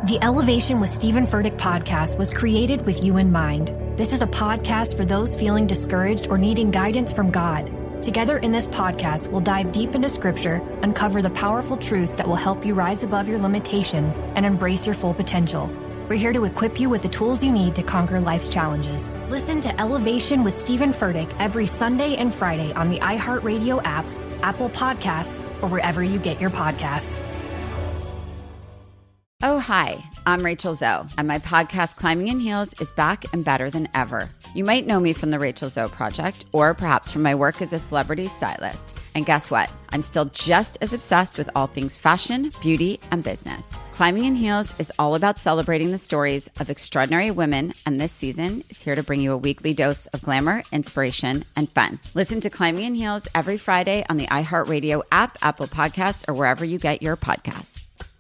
The Elevation with Stephen Furtick podcast was created with you in mind. This is a podcast for those feeling discouraged or needing guidance from God. Together in this podcast, we'll dive deep into scripture, uncover the powerful truths that will help you rise above your limitations and embrace your full potential. We're here to equip you with the tools you need to conquer life's challenges. Listen to Elevation with Stephen Furtick every Sunday and Friday on the iHeartRadio app, Apple Podcasts, or wherever you get your podcasts. Oh, hi, I'm Rachel Zoe, and my podcast, Climbing in Heels, is back and better than ever. You might know me from the Rachel Zoe Project, or perhaps from my work as a celebrity stylist. And guess what? I'm still just as obsessed with all things fashion, beauty, and business. Climbing in Heels is all about celebrating the stories of extraordinary women, and this season is here to bring you a weekly dose of glamour, inspiration, and fun. Listen to Climbing in Heels every Friday on the iHeartRadio app, Apple Podcasts, or wherever you get your podcasts.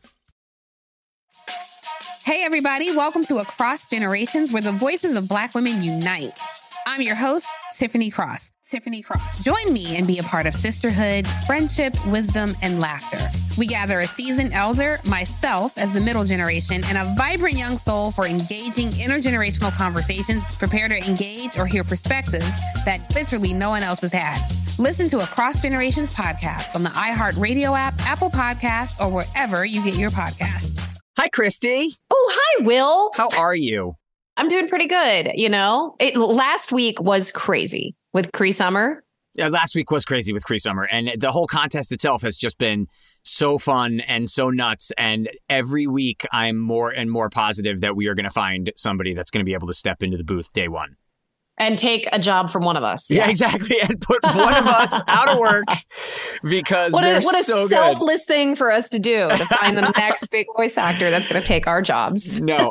Hey, everybody. Welcome to Across Generations, where the voices of Black women unite. I'm your host, Tiffany Cross. Join me and be a part of sisterhood, friendship, wisdom, and laughter. We gather a seasoned elder, myself as the middle generation, and a vibrant young soul for engaging intergenerational conversations. Prepare to engage or hear perspectives that literally no one else has had. Listen to Across Generations podcast on the iHeartRadio app, Apple Podcasts, or wherever you get your podcasts. Hi, Christy. Oh, hi, Will. How are you? I'm doing pretty good. You know, last week was crazy with Cree Summer. Yeah, last week was crazy with Cree Summer. And the whole contest itself has just been so fun and so nuts. And every week I'm more and more positive that we are going to find somebody that's going to be able to step into the booth day one. And take a job from one of us. Yeah, yes. exactly. And put one of us out of work because they're so good. What a selfless thing for us to do, to find the next big voice actor that's going to take our jobs. No,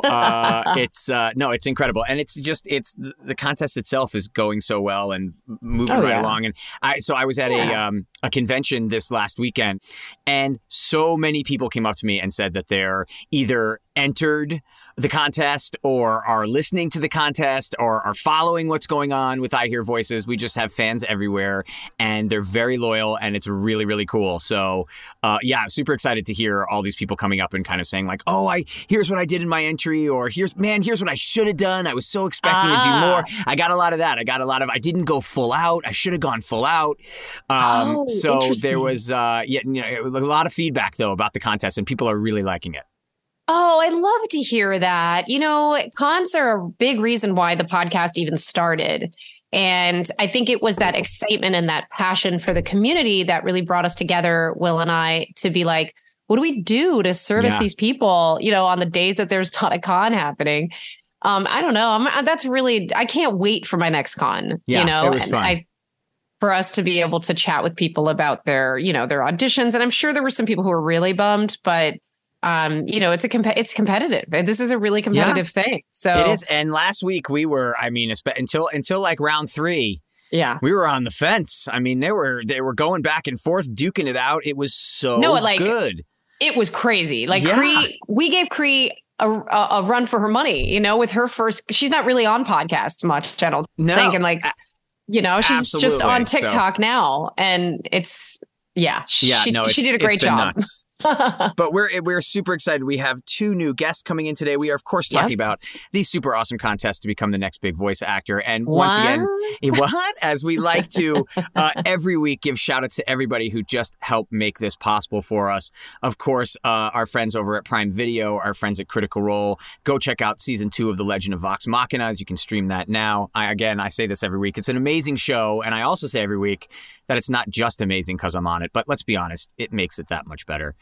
it's incredible. And it's the contest itself is going so well and moving along. And I was at a convention this last weekend, and so many people came up to me and said that they're either entered the contest or are listening to the contest or are following what's going on with I Hear Voices. We just have fans everywhere, and they're very loyal, and it's really, really cool. So, super excited to hear all these people coming up and kind of saying like, oh, here's what I did in my entry, or here's what I should have done. I was so expecting to do more. I got a lot of that. I didn't go full out. I should have gone full out. So there was a lot of feedback though about the contest, and people are really liking it. Oh, I love to hear that. You know, cons are a big reason why the podcast even started. And I think it was that excitement and that passion for the community that really brought us together, Will and I, to be like, what do we do to service these people, you know, on the days that there's not a con happening? I don't know. I can't wait for my next con, you know, it was fun. For us to be able to chat with people about their auditions. And I'm sure there were some people who were really bummed, but it's competitive. This is a really competitive thing. So it is. And last week we were, until like round 3, we were on the fence. I mean, they were going back and forth, duking it out. It was so good. It was crazy. Like we gave Cree a run for her money, you know, with her first, she's not really on podcast much, I don't think. And like, you know, she's just on TikTok now. And it's, she did a great job. Nuts. But we're super excited. We have 2 new guests coming in today. We are, of course, talking about the super awesome contest to become the next big voice actor. And once again, as we like to every week, give shout outs to everybody who just helped make this possible for us. Of course, our friends over at Prime Video, our friends at Critical Role. Go check out season 2 of The Legend of Vox Machina. You can stream that now. I say this every week. It's an amazing show. And I also say every week that it's not just amazing because I'm on it, but let's be honest, it makes it that much better.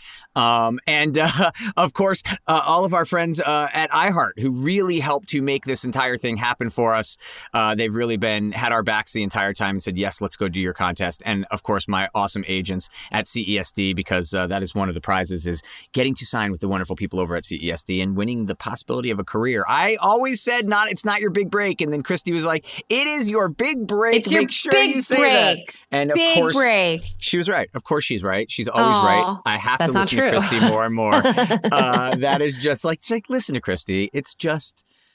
Of course, all of our friends at iHeart who really helped to make this entire thing happen for us. They've really had our backs the entire time and said, yes, let's go do your contest. And of course, my awesome agents at CESD, because that is one of the prizes, is getting to sign with the wonderful people over at CESD and winning the possibility of a career. I always said it's not your big break. And then Christy was like, it is your big break. It's your big break. And of course, she was right. Of course, she's right. She's always right. I have to listen to Christy more and more. That is just like listen to Christy. It's just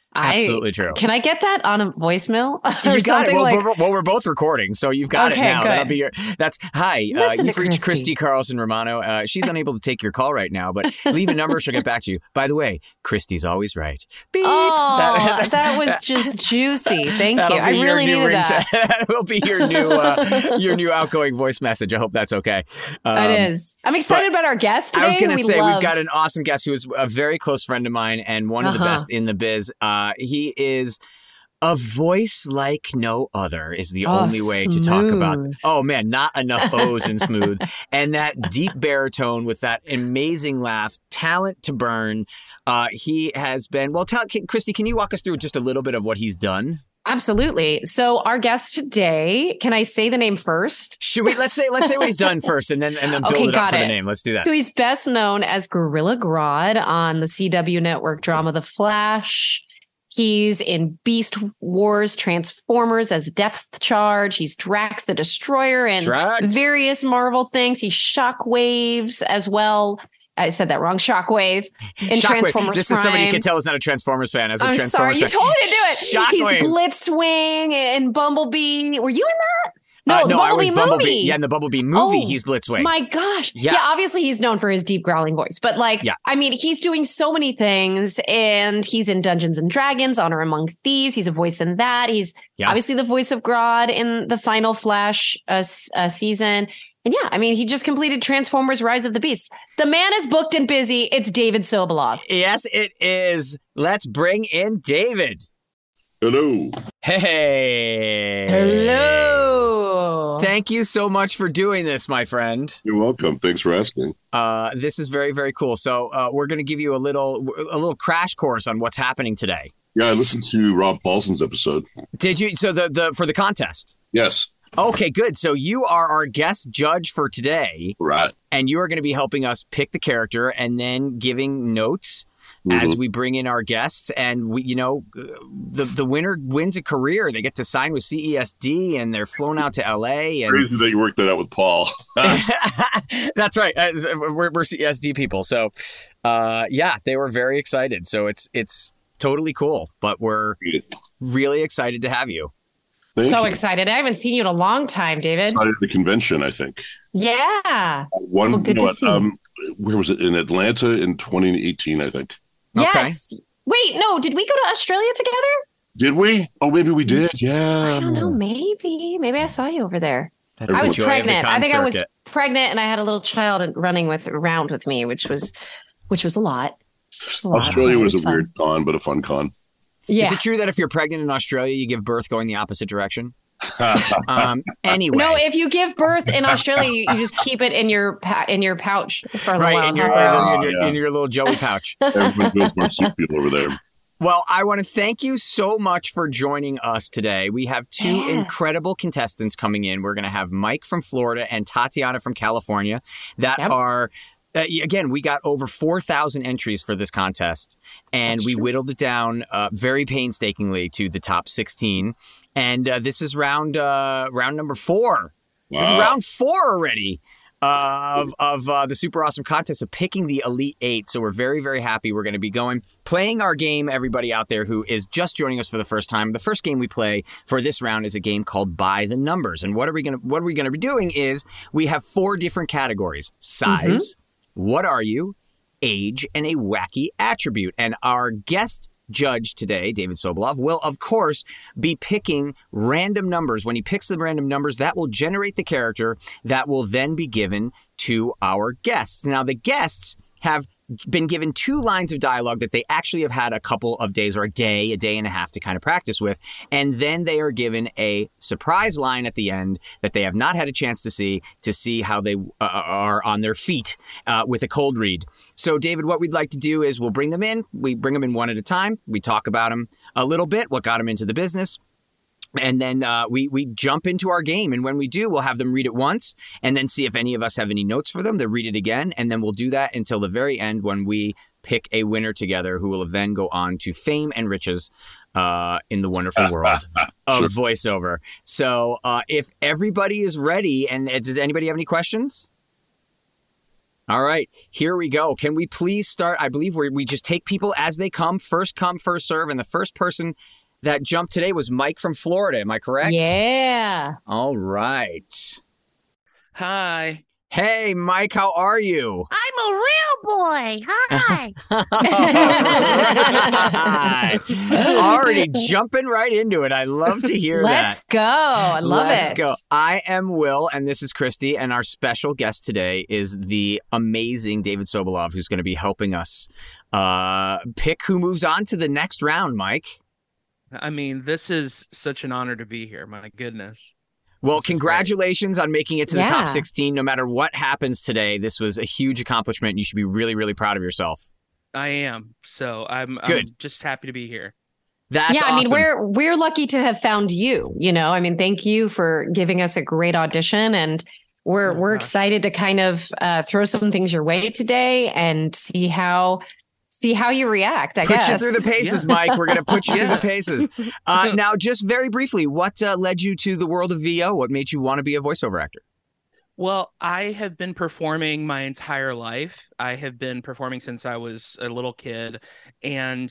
Absolutely true. Can I get that on a voicemail? You got it. Well, we're both recording, so you've got it now. Good. Hi. You've reached Christy Carlson Romano. She's unable to take your call right now, but leave a number. She'll get back to you. By the way, Christy's always right. Beep. Oh, that was just juicy. Thank you. I really needed that. That will be your new outgoing voice message. I hope that's okay. It is. I'm excited about our guest today. I was going to say we've got an awesome guest who is a very close friend of mine and one of the best in the biz. He is a voice like no other is the only way to talk about this. Oh, man, not enough O's in smooth. And that deep baritone with that amazing laugh, talent to burn. He has been, Christy, can you walk us through just a little bit of what he's done? Absolutely. So our guest today, can I say the name first? Should we? Let's say what he's done first and then build it up for the name. Let's do that. So he's best known as Gorilla Grodd on the CW network drama The Flash. He's in Beast Wars Transformers as Depth Charge. He's Drax the Destroyer and various Marvel things. He's Shockwaves as well. I said that wrong. Shockwave in Transformers This Prime. is somebody you can tell is not a Transformers fan. I'm sorry, you told me to do it. Shockwave. He's Blitzwing and Bumblebee. Were you in that? No, the I was Bumblebee movie. Yeah, in the Bumblebee movie, he's Blitzwing. My gosh. Yeah, obviously he's known for his deep growling voice. But I mean, he's doing so many things. And he's in Dungeons and Dragons, Honor Among Thieves. He's a voice in that. He's obviously the voice of Grodd in the final Flash season. And I mean, he just completed Transformers Rise of the Beasts. The man is booked and busy. It's David Sobolov. Yes, it is. Let's bring in David. Hello. Hey. Hello. Thank you so much for doing this, my friend. You're welcome. Thanks for asking. This is very, very cool. So we're going to give you a little crash course on what's happening today. Yeah, I listened to Rob Paulson's episode. Did you? So the for the contest? Yes. Okay, good. So you are our guest judge for today. Right. And you are going to be helping us pick the character and then giving notes as we bring in our guests. And we, the winner wins a career. They get to sign with CESD and they're flown out to LA. And crazy that you worked that out with Paul. That's right. We're CESD people. So they were very excited. So it's totally cool, but we're really excited to have you. Excited. I haven't seen you in a long time, David. Started the convention, I think. Yeah. Good to see. Where was it? In Atlanta in 2018, I think. Yes. Okay. Wait, no. Did we go to Australia together? Did we? Oh, maybe we did. Yeah. I don't know. Maybe I saw you over there. I was pregnant. I think I was pregnant and I had a little child running around with me, which was a lot. Australia was a weird con, but a fun con. Yeah. Is it true that if you're pregnant in Australia, you give birth going the opposite direction? Anyway. No, if you give birth in Australia, you just keep it in your pouch for a while. In your little Joey pouch. Everybody goes marsupial over there. Well, I want to thank you so much for joining us today. We have two incredible contestants coming in. We're going to have Mike from Florida and Tatiana from California that are... again, we got over 4,000 entries for this contest, and we whittled it down very painstakingly to the top 16. And this is round number 4. Wow. This is round 4 already of the Super Awesome Contest of picking the Elite 8. So we're very, very happy. We're going to be playing our game, everybody out there who is just joining us for the first time. The first game we play for this round is a game called By the Numbers. And what are we going to be doing is we have 4 different categories: size, what are you, age, and a wacky attribute. And our guest judge today, David Sobolov, will, of course, be picking random numbers. When he picks the random numbers, that will generate the character that will then be given to our guests. Now, the guests have been given 2 lines of dialogue that they actually have had a couple of days or a day and a half to kind of practice with. And then they are given a surprise line at the end that they have not had a chance to see how they are on their feet with a cold read. So, David, what we'd like to do is we'll bring them in. We bring them in one at a time. We talk about them a little bit, what got them into the business. And then we jump into our game. And when we do, we'll have them read it once and then see if any of us have any notes for them. They'll read it again. And then we'll do that until the very end when we pick a winner together who will then go on to fame and riches in the wonderful world of voiceover. So if everybody is ready, and does anybody have any questions? All right, here we go. Can we please start? I believe we just take people as they come, first serve. And the first person that jumped today was Mike from Florida. Am I correct? Yeah. All right. Hi. Hey, Mike, how are you? I'm a real boy. Hi. Already jumping right into it. I love to hear Let's that. go. I love it. Let's go. I am Will, and this is Christy, and our special guest today is the amazing David Sobolov, who's going to be helping us pick who moves on to the next round, Mike. I mean, this is such an honor to be here. My goodness. Well, congratulations on making it to the top Yeah. 16. No matter what happens today, this was a huge accomplishment. You should be really, really proud of yourself. I am. So I'm just happy to be here. That's I mean, awesome. we're lucky to have found you, you know. I mean, thank you for giving us a great audition, and we're excited to kind of throw some things your way today and see how you react, I guess. Put you through the paces, Mike. We're going to put you through the paces. Now, just very briefly, what led you to the world of VO? What made you want to be a voiceover actor? Well, I have been performing my entire life. I have been performing since I was a little kid. And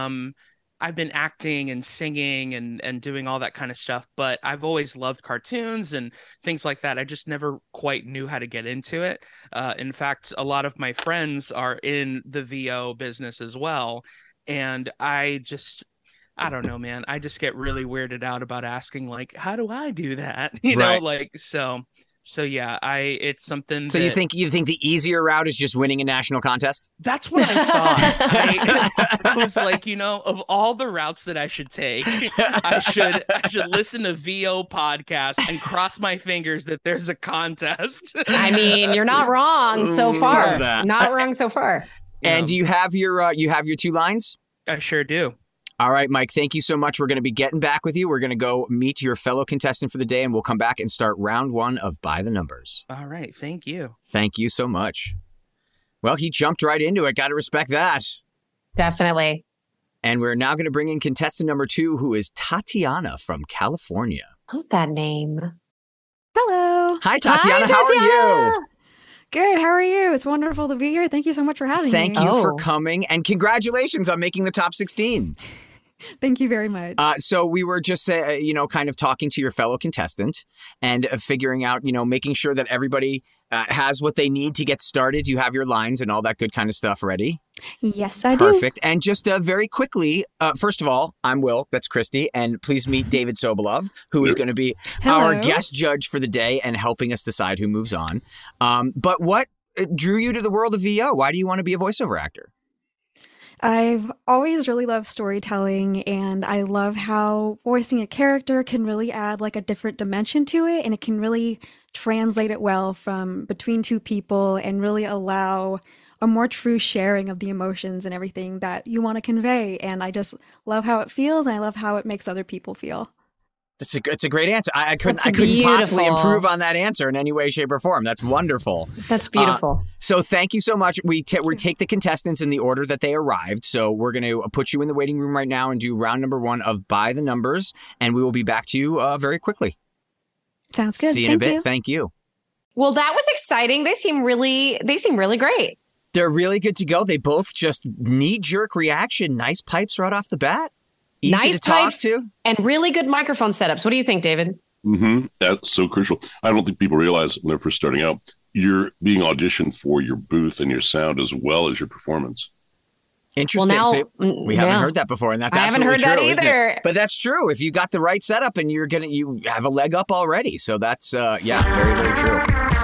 I've been acting and singing and doing all that kind of stuff. But I've always loved cartoons and things like that. I just never quite knew how to get into it. In fact, a lot of my friends are in the VO business as well. And I don't know, man. I just get really weirded out about asking, like, how do I do that? You know, like, so yeah, it's something. So you think the easier route is just winning a national contest? That's what I thought. I was like, you know, of all the routes that I should take, I should listen to VO podcasts and cross my fingers that there's a contest. I mean, you're not wrong so far. Not wrong so far. And do you have your 2 lines? I sure do. All right, Mike, thank you so much. We're going to be getting back with you. We're going to go meet your fellow contestant for the day, and we'll come back and start round 1 of By the Numbers. All right. Thank you. Thank you so much. Well, he jumped right into it. Got to respect that. Definitely. And we're now going to bring in contestant number 2, who is Tatiana from California. Love that name. Hello. Hi, Tatiana. How are you? Good. How are you? It's wonderful to be here. Thank you so much for having me. Thank you for coming, and congratulations on making the top 16. Thank you very much. So we were just, kind of talking to your fellow contestant and figuring out, making sure that everybody has what they need to get started. You have your lines and all that good kind of stuff ready? Yes, I do. Perfect. And just very quickly, first of all, I'm Will. That's Christy. And please meet David Sobolov, who is going to be our guest judge for the day and helping us decide who moves on. But what drew you to the world of VO? Why do you want to be a voiceover actor? I've always really loved storytelling, and I love how voicing a character can really add like a different dimension to it, and it can really translate it well from between 2 people and really allow a more true sharing of the emotions and everything that you want to convey. And I just love how it feels, and I love how it makes other people feel. It's a great answer. I couldn't possibly improve on that answer in any way, shape, or form. That's wonderful. That's beautiful. So thank you so much. We take the contestants in the order that they arrived. So we're going to put you in the waiting room right now and do round number 1 of By the Numbers, and we will be back to you very quickly. Sounds good. See you in a bit. Thank you. Well, that was exciting. They seem really great. They're really good to go. They both just knee-jerk reaction. Nice pipes right off the bat. Easy nice to talk pipes to. And really good microphone setups. What do you think, David? Mm-hmm. That's so crucial. I don't think people realize when they're first starting out, you're being auditioned for your booth and your sound as well as your performance. Interesting. Well, now, we haven't heard that before, and that's absolutely true. I haven't heard that either. But that's true. If you got the right setup, and you have a leg up already. So that's very, very true.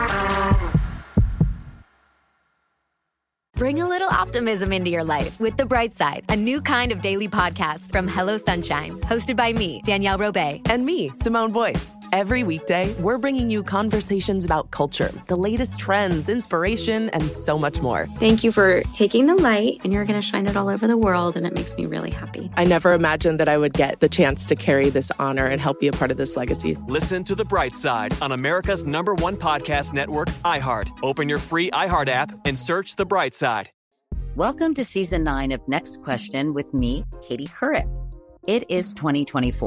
Bring a little optimism into your life with The Bright Side, a new kind of daily podcast from Hello Sunshine, hosted by me, Danielle Robay. And me, Simone Boyce. Every weekday, we're bringing you conversations about culture, the latest trends, inspiration, and so much more. Thank you for taking the light, and you're going to shine it all over the world, and it makes me really happy. I never imagined that I would get the chance to carry this honor and help be a part of this legacy. Listen to The Bright Side on America's #1 podcast network, iHeart. Open your free iHeart app and search The Bright Side. Welcome to Season 9 of Next Question with me, Katie Couric. It is 2024,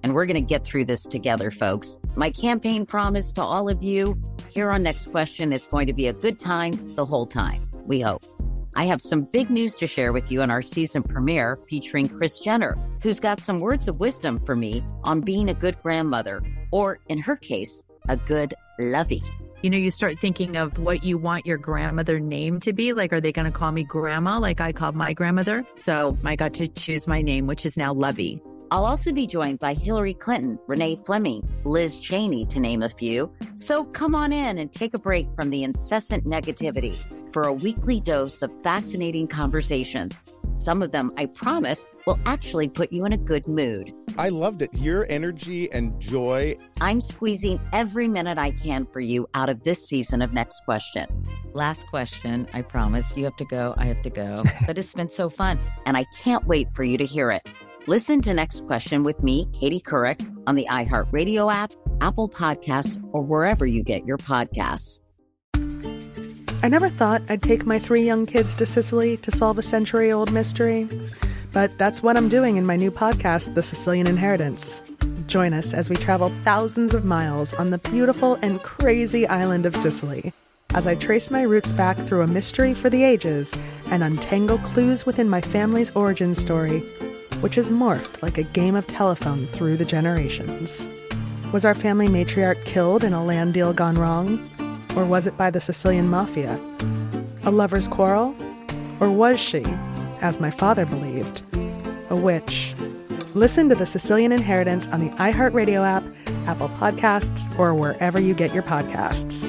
and we're going to get through this together, folks. My campaign promise to all of you here on Next Question is going to be a good time the whole time, we hope. I have some big news to share with you on our season premiere featuring Kris Jenner, who's got some words of wisdom for me on being a good grandmother, or in her case, a good lovey. You know, you start thinking of what you want your grandmother name to be. Like, are they going to call me grandma like I called my grandmother? So I got to choose my name, which is now Lovey. I'll also be joined by Hillary Clinton, Renee Fleming, Liz Cheney, to name a few. So come on in and take a break from the incessant negativity for a weekly dose of fascinating conversations. Some of them, I promise, will actually put you in a good mood. I loved it. Your energy and joy. I'm squeezing every minute I can for you out of this season of Next Question. Last question, I promise. You have to go, I have to go. But it's been so fun, and I can't wait for you to hear it. Listen to Next Question with me, Katie Couric, on the iHeartRadio app, Apple Podcasts, or wherever you get your podcasts. I never thought I'd take my 3 young kids to Sicily to solve a century-old mystery. But that's what I'm doing in my new podcast, The Sicilian Inheritance. Join us as we travel thousands of miles on the beautiful and crazy island of Sicily, as I trace my roots back through a mystery for the ages and untangle clues within my family's origin story, which has morphed like a game of telephone through the generations. Was our family matriarch killed in a land deal gone wrong? Or was it by the Sicilian mafia? A lover's quarrel? Or was she, as my father believed, a witch? Listen to The Sicilian Inheritance on the iHeartRadio app, Apple Podcasts, or wherever you get your podcasts.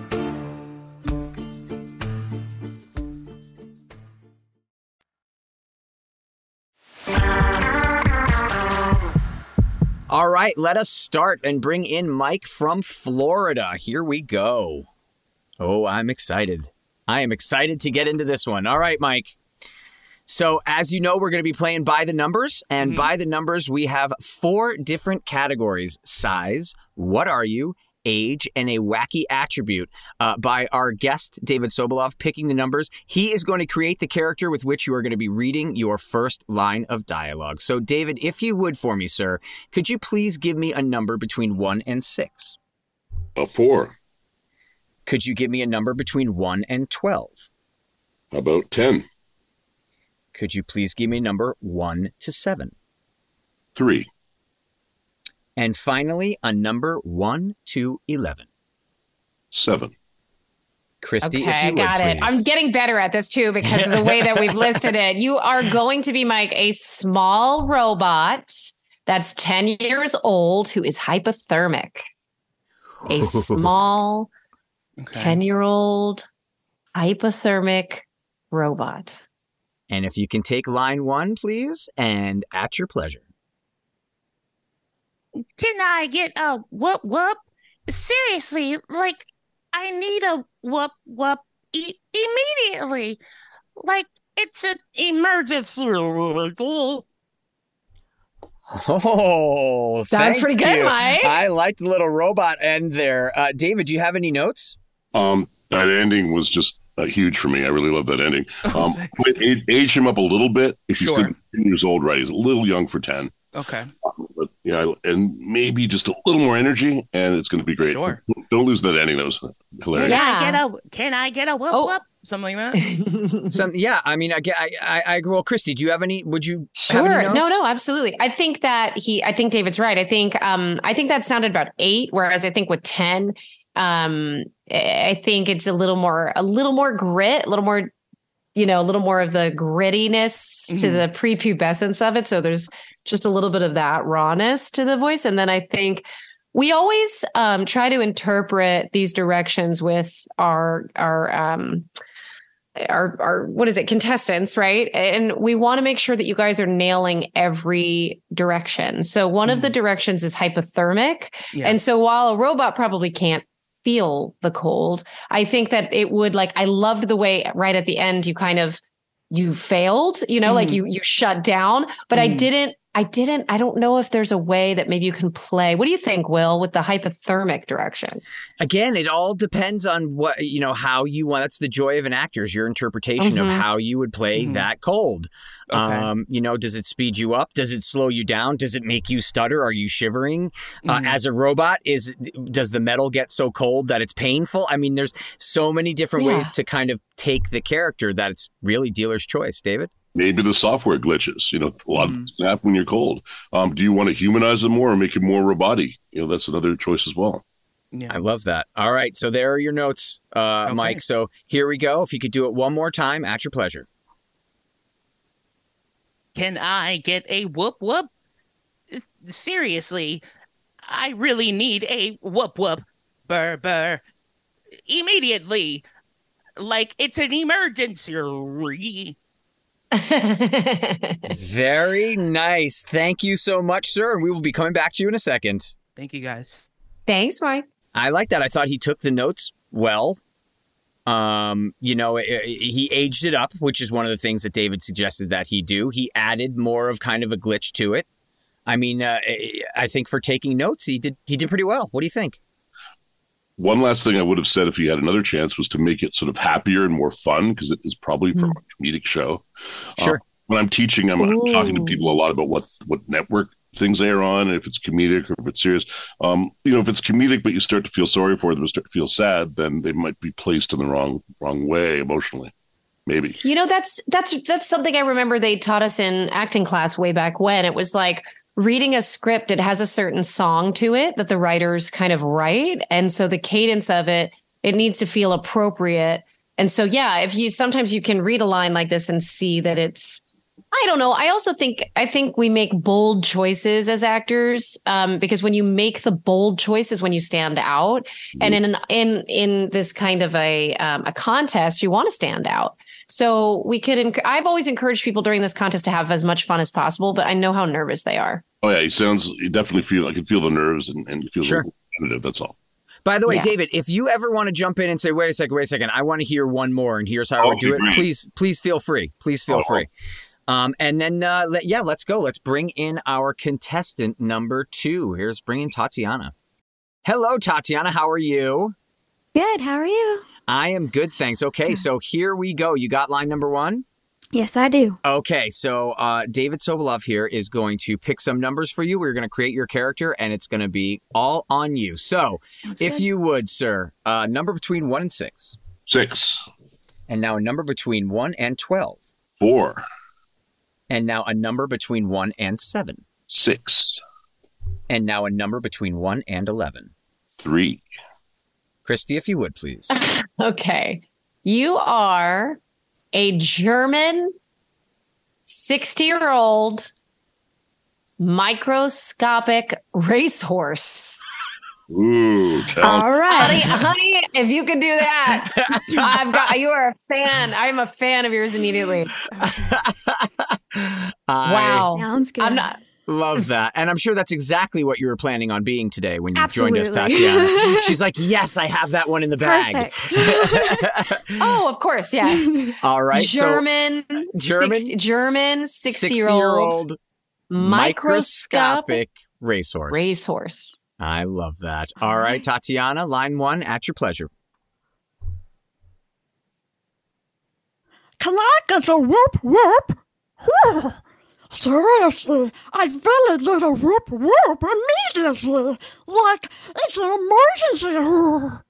All right, let us start and bring in Mike from Florida. Here we go. Oh, I'm excited. I am excited to get into this one. All right, Mike. So as you know, we're going to be playing by the numbers. And by the numbers, we have 4 different categories: size, what are you, age, and a wacky attribute. By our guest, David Sobolov, picking the numbers. He is going to create the character with which you are going to be reading your first line of dialogue. So, David, if you would for me, sir, could you please give me a number between 1 and 6? 4. Could you give me a number between 1 and 12? How about 10? Could you please give me a number 1 to 7? 3. And finally, a number 1 to 11. 7. Christy, okay, if you I got would, it. please. I'm getting better at this too because of the way that we've listed it. You are going to be, Mike, a small robot that's 10 years old who is hypothermic. A small 10-year-old hypothermic robot. And if you can take line 1, please, and at your pleasure. Can I get a whoop whoop? Seriously, like, I need a whoop whoop immediately. Like, it's an emergency. Oh, that was pretty good, you. Mike. I liked the little robot end there. David, do you have any notes? That ending was just huge for me. I really love that ending. Age him up a little bit. If he's 10 years old, right? He's a little young for 10. Okay. But yeah, and maybe just a little more energy, and it's going to be great. Sure. Don't lose that ending. That was hilarious. Can I get a whoop whoop? Something like that. Yeah. I mean, I well, Christy, do you have any? Would you? Sure. Have any notes? No, absolutely. I think David's right. I think that sounded about 8, whereas I think with 10, I think it's a little more grit, a little more of the grittiness to the prepubescence of it. So there's just a little bit of that rawness to the voice. And then I think we always try to interpret these directions with our contestants, right? And we want to make sure that you guys are nailing every direction. So one of the directions is hypothermic. Yeah. And so while a robot probably can't feel the cold, I think that it would, like, I loved the way right at the end you failed, like you shut down, but I didn't I don't know if there's a way that maybe you can play. What do you think, Will, with the hypothermic direction? Again, it all depends on what, how you want. That's the joy of an actor, is your interpretation of how you would play that cold. Okay. Does it speed you up? Does it slow you down? Does it make you stutter? Are you shivering? As a robot, does the metal get so cold that it's painful? I mean, there's so many different ways to kind of take the character that it's really dealer's choice. David? Maybe the software glitches. A lot of things happen when you're cold. Do you want to humanize them more or make it more roboty? That's another choice as well. Yeah. I love that. All right. So there are your notes, Mike. So here we go. If you could do it one more time, at your pleasure. Can I get a whoop whoop? Seriously, I really need a whoop whoop. Burr, burr. Immediately. Like it's an emergency. Very nice. Thank you so much, sir. And we will be coming back to you in a second. Thank you, guys. Thanks, Mike. I like that. I thought he took the notes well. He aged it up, which is one of the things that David suggested that he do. He added more of kind of a glitch to it. I mean, I think for taking notes, he did pretty well. What do you think? One last thing I would have said if he had another chance was to make it sort of happier and more fun, because it is probably from a comedic show. Sure. When I'm teaching, I'm talking to people a lot about what network things they are on, and if it's comedic or if it's serious. If it's comedic, but you start to feel sorry for them, start to feel sad, then they might be placed in the wrong way emotionally. Maybe. That's something I remember they taught us in acting class way back when. It was like, reading a script, it has a certain song to it that the writers kind of write. And so the cadence of it needs to feel appropriate. And so, sometimes you can read a line like this and see that it's, I don't know. I think we make bold choices as actors, because when you make the bold choices, when you stand out, and in this kind of a contest, you want to stand out. So I've always encouraged people during this contest to have as much fun as possible, but I know how nervous they are. Oh yeah, you definitely feel, I can feel the nerves and it feels a little competitive, that's all. By the way, David, if you ever want to jump in and say, wait a second, I want to hear one more and here's how I would do it, please feel free. Please feel free. And then, let's go. Let's bring in our contestant number 2. Here's bring in Tatiana. Hello, Tatiana. How are you? Good. How are you? I am good, thanks. Okay, so here we go. You got line number 1? Yes, I do. Okay, so David Sobolov here is going to pick some numbers for you. We're going to create your character, and it's going to be all on you. So, if you would, sir, number between 1 and 6. 6. And now a number between 1 and 12. 4. And now a number between 1 and 7. 6. And now a number between 1 and 11. 3. Christy, if you would, please. Okay. You are a German 60-year-old microscopic racehorse. Ooh, all right, honey, if you could do that, you are a fan. I'm a fan of yours immediately. Wow, sounds good. I'm not. Love that. And I'm sure that's exactly what you were planning on being today when you joined us, Tatiana. She's like, yes, I have that one in the bag. Oh, of course. Yes. All right. German 60-year-old microscopic racehorse. I love that. All right, Tatiana, line 1, at your pleasure. Can I get a whoop whoop? Seriously, I feel a little whoop whoop immediately, like it's an emergency.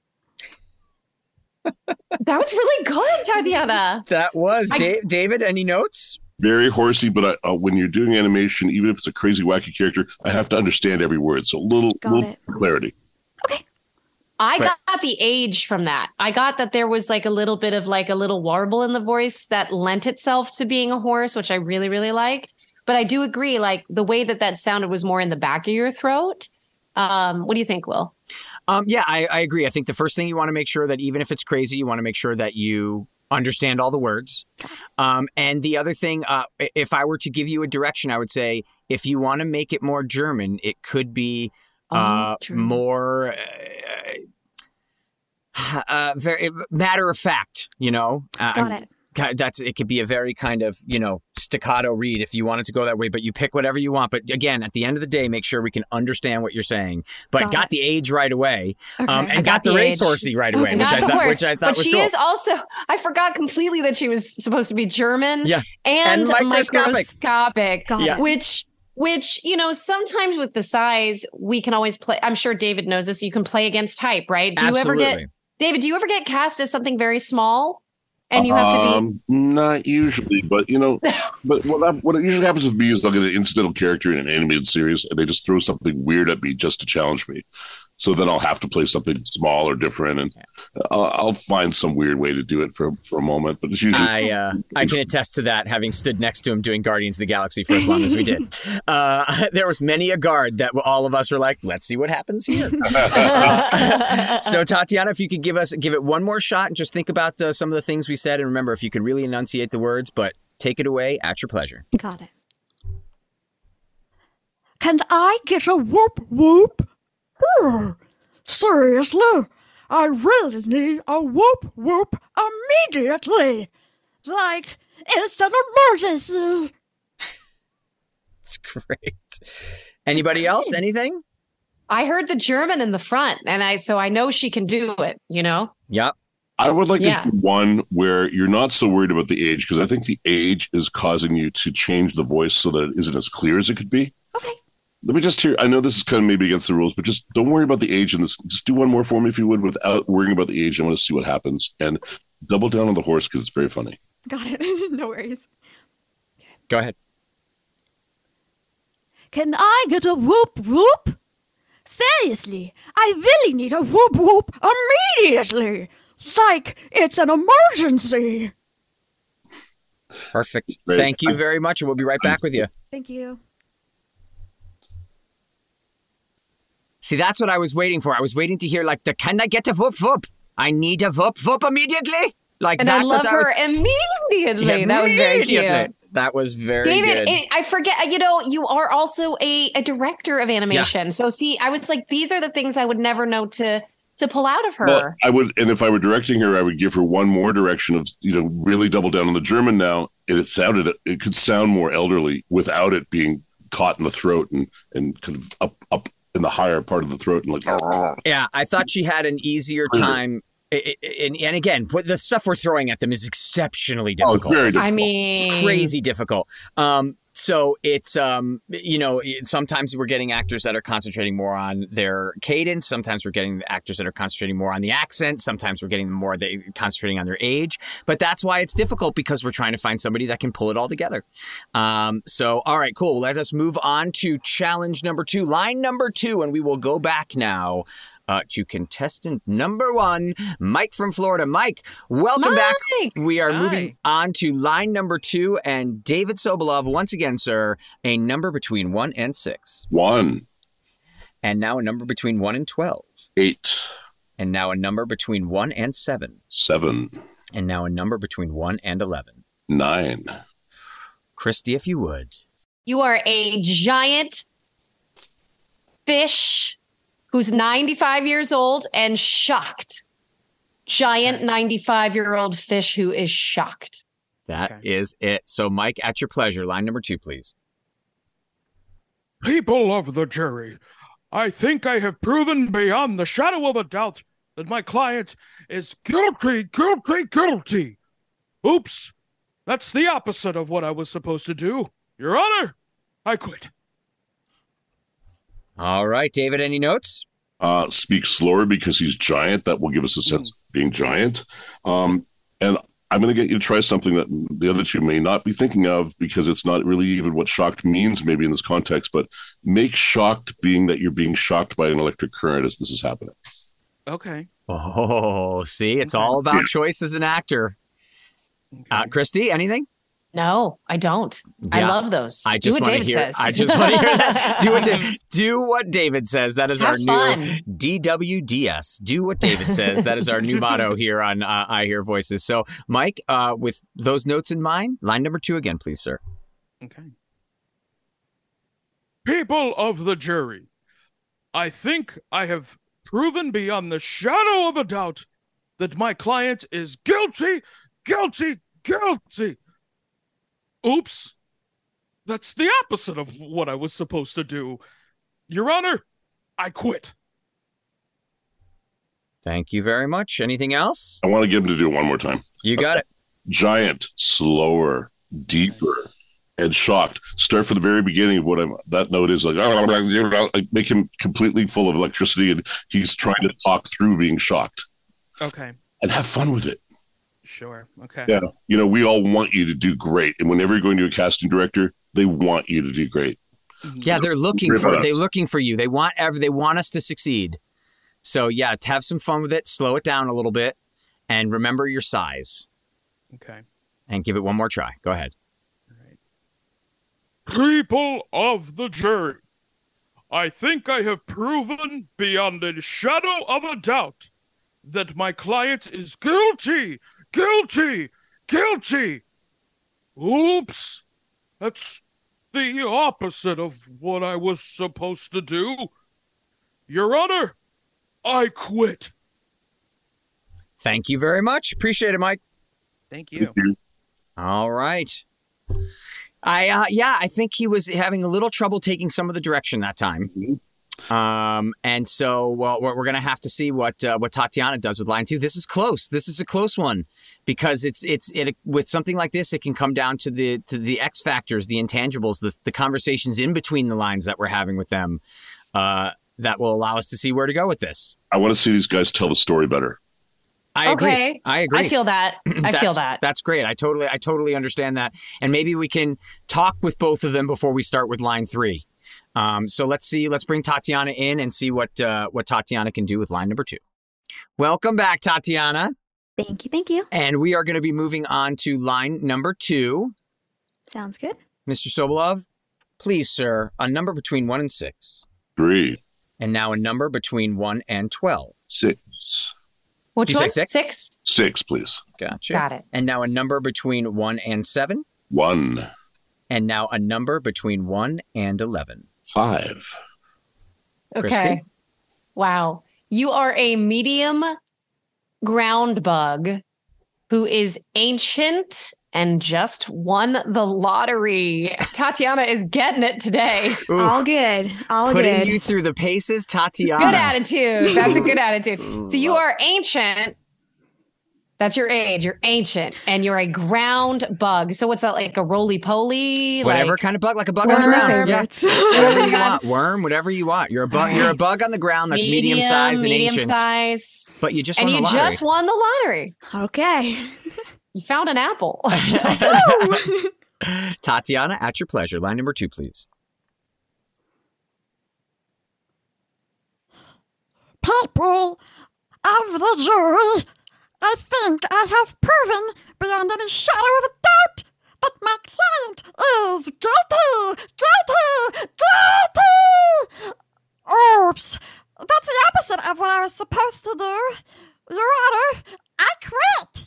That was really good, Tatiana. That was. David, any notes? Very horsey, but when you're doing animation, even if it's a crazy, wacky character, I have to understand every word. So a little clarity. Okay. I got the age from that. I got that there was like a little bit of like a little warble in the voice that lent itself to being a horse, which I really, really liked. But I do agree, like the way that sounded was more in the back of your throat. What do you think, Will? Yeah, I agree. I think the first thing you want to make sure that even if it's crazy, you want to make sure that you understand all the words. And the other thing, if I were to give you a direction, I would say if you want to make it more German, it could be more very matter of fact, Got it. It could be a very kind of, staccato read if you wanted to go that way, but you pick whatever you want. But again, at the end of the day, make sure we can understand what you're saying. But got the age right away, and got the racehorsey right away, which I thought was cool. But she is also, I forgot completely that she was supposed to be German and microscopic, which, you know, sometimes with the size, we can always play. I'm sure David knows this. You can play against type, right? Do you ever get cast as something very small? And you have to be not usually, but you know, but what usually happens with me is I'll get an incidental character in an animated series, and they just throw something weird at me just to challenge me. So then I'll have to play something small or different, and I'll find some weird way to do it for a moment. But it's usually I can attest to that, having stood next to him doing Guardians of the Galaxy for as long as we did. There was many a guard that all of us were like, let's see what happens here. So Tatiana, if you could give it one more shot and just think about some of the things we said, and remember, if you could really enunciate the words, but take it away at your pleasure. Got it. Can I get a whoop whoop? Seriously, I really need a whoop whoop immediately. Like, it's an emergency. It's great. Anybody else? Anything? I heard the German in the front, and so I know she can do it, you know? Yep. I would like to do one where you're not so worried about the age, because I think the age is causing you to change the voice so that it isn't as clear as it could be. Okay. Let me just hear. I know this is kind of maybe against the rules, but just don't worry about the age in this. Just do one more for me, if you would, without worrying about the age. I want to see what happens. And double down on the horse, because it's very funny. Got it. No worries. Go ahead. Can I get a whoop whoop? Seriously, I really need a whoop whoop immediately. Like, it's an emergency. Perfect. Thank you very much, and we'll be right back with you. Thank you. See, that's what I was waiting for. I was waiting to hear, like, can I get a whoop whoop? I need a whoop whoop immediately. Like, and that's I love what her immediately. That was very cute. That was very David, good. I forget, you know, you are also a director of animation. Yeah. So see, I was like, these are the things I would never know to pull out of her. Well, I would, and if I were directing her, I would give her one more direction of, you know, really double down on the German now. And it could sound more elderly without it being caught in the throat and kind of up in the higher part of the throat and like. Yeah, I thought she had an easier time. And again, the stuff we're throwing at them is exceptionally difficult. Very difficult. I mean, crazy difficult. So it's, you know, sometimes we're getting actors that are concentrating more on their cadence. Sometimes we're getting actors that are concentrating more on the accent. Sometimes we're getting more concentrating on their age. But that's why it's difficult, because we're trying to find somebody that can pull it all together. So, all right, cool. Let us move on to challenge number 2, line number 2, and we will go back now to contestant number 1, Mike from Florida. Mike, welcome back. We are moving on to line number 2, and David Sobolov, once again, sir, a number between 1 and 6. 1. And now a number between 1 and 12. 8. And now a number between 1 and 7. 7. And now a number between 1 and 11. 9. Christy, if you would. You are a giant fish who's 95 years old and shocked. Giant 95-year-old fish who is shocked. That is it. So, Mike, at your pleasure. Line number 2, please. People of the jury, I think I have proven beyond the shadow of a doubt that my client is guilty. Oops. That's the opposite of what I was supposed to do. Your Honor, I quit. All right, David, any notes? Speak slower because he's giant. That will give us a sense of being giant. And I'm going to get you to try something that the other two may not be thinking of, because it's not really even what shocked means maybe in this context, but make shocked being that you're being shocked by an electric current as this is happening. Okay. Oh, see, it's all about choice as an actor. Okay. Christy, anything? No, I don't. Yeah. I love those. I just want to hear. I just want to hear that. Do what David says. That is our new DWDS. Do what David says. That is our new motto here on I Hear Voices. So, Mike, with those notes in mind, line number 2 again, please, sir. Okay. People of the jury, I think I have proven beyond the shadow of a doubt that my client is guilty. Oops, That's the opposite of what I was supposed to do. Your Honor, I quit. Thank you very much. Anything else? I want to get him to do it one more time. You got it. Giant, slower, deeper, and shocked. Start from the very beginning of what that note is like. Make him completely full of electricity, and he's trying to talk through being shocked. Okay. And have fun with it. Sure. Okay. Yeah. You know, we all want you to do great, and whenever you're going to a casting director, they want you to do great. Yeah, they're looking for you. They want us to succeed. So yeah, to have some fun with it, slow it down a little bit, and remember your size. Okay. And give it one more try. Go ahead. People of the jury, I think I have proven beyond a shadow of a doubt that my client is guilty. Guilty. Guilty. Oops. That's the opposite of what I was supposed to do. Your Honor, I quit. Thank you very much. Appreciate it, Mike. Thank you. All right. I think he was having a little trouble taking some of the direction that time. And so, well, we're going to have to see what Tatiana does with line 2. This is close. This is a close one because it's with something like this, it can come down to the X factors, the intangibles, the conversations in between the lines that we're having with them that will allow us to see where to go with this. I want to see these guys tell the story better. I agree. Okay. I agree. I feel that. That's great. I totally understand that. And maybe we can talk with both of them before we start with line 3. So let's bring Tatiana in and see what Tatiana can do with line number 2. Welcome back, Tatiana. Thank you. And we are going to be moving on to line number 2. Sounds good. Mr. Sobolov, please, sir, a number between 1 and 6. 3. And now a number between 1 and 12. 6. Which one? Say 6? 6, please. Gotcha. Got it. And now a number between 1 and 7. 1. And now a number between 1 and 11. 5. Okay. Christy? Wow. You are a medium ground bug who is ancient and just won the lottery. Tatiana is getting it today. Oof. All good. Putting you through the paces, Tatiana. Good attitude. That's a good attitude. So you are ancient. That's your age. You're ancient and you're a ground bug. So what's that, like a roly-poly? Whatever kind of bug, like a bug on the ground. Yeah. Whatever you want. Worm, whatever you want. You're a bug. You're a bug on the ground that's medium size and ancient. Medium size. But you just won the lottery. And you just won the lottery. Okay. You found an apple. Tatiana, at your pleasure. Line number 2, please. People of the jury, I think I have proven beyond any shadow of a doubt that my client is guilty. Oops. That's the opposite of what I was supposed to do. Your Honor, I quit.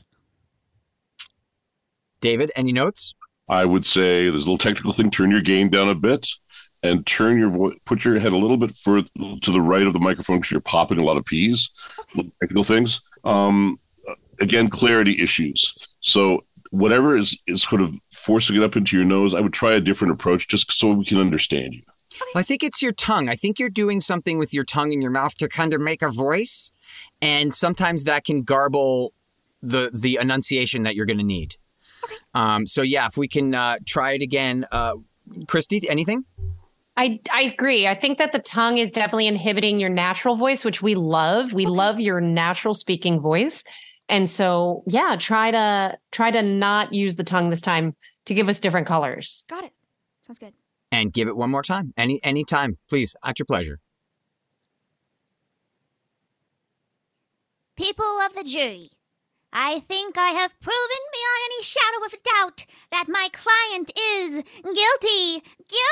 David, any notes? I would say there's a little technical thing. Turn your gain down a bit and turn your voice, put your head a little bit further to the right of the microphone because you're popping a lot of P's. Okay. Technical things. Again, clarity issues. So whatever is sort of forcing it up into your nose, I would try a different approach just so we can understand you. Well, I think it's your tongue. I think you're doing something with your tongue in your mouth to kind of make a voice. And sometimes that can garble the enunciation that you're going to need. So yeah, if we can try it again. Christy, anything? I agree. I think that the tongue is definitely inhibiting your natural voice, which we love. We love your natural speaking voice. And so, yeah, try to not use the tongue this time to give us different colors. Got it. Sounds good. And give it one more time. Any time, please. At your pleasure. People of the jury, I think I have proven beyond any shadow of a doubt that my client is guilty.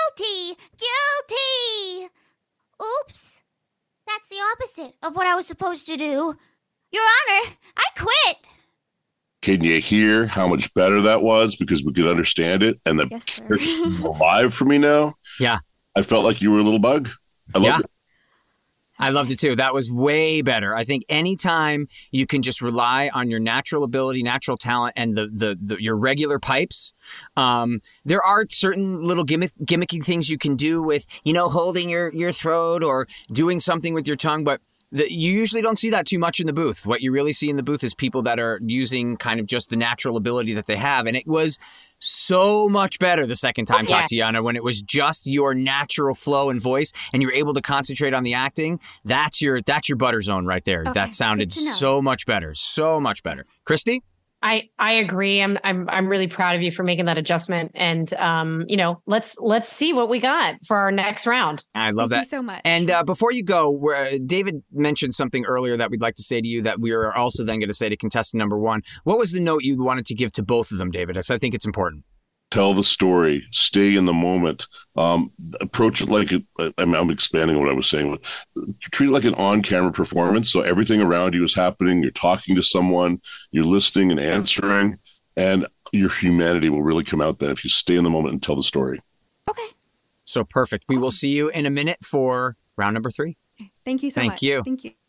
Oops. That's the opposite of what I was supposed to do. Your Honor, I quit. Can you hear how much better that was? Because we could understand it. And the alive for me now. Yeah. I felt like you were a little bug. I loved it. I loved it too. That was way better. I think anytime you can just rely on your natural ability, natural talent, and your regular pipes, there are certain little gimmicky things you can do with, holding your throat or doing something with your tongue, but you usually don't see that too much in the booth. What you really see in the booth is people that are using kind of just the natural ability that they have. And it was so much better the second time, Tatiana, when it was just your natural flow and voice and you're able to concentrate on the acting. That's your butter zone right there. Okay, that sounded so much better. So much better. Christy? I agree. I'm really proud of you for making that adjustment. And let's see what we got for our next round. I love that. Thank you so much. And before you go, David mentioned something earlier that we'd like to say to you that we are also then going to say to contestant number 1. What was the note you wanted to give to both of them, David? I think it's important. Tell the story, stay in the moment, approach it like I'm expanding what I was saying. Treat it like an on-camera performance. So everything around you is happening. You're talking to someone, you're listening and answering, and your humanity will really come out then if you stay in the moment and tell the story. Okay. So perfect. We will see you in a minute for round number 3. Thank you so much. Thank you. Thank you.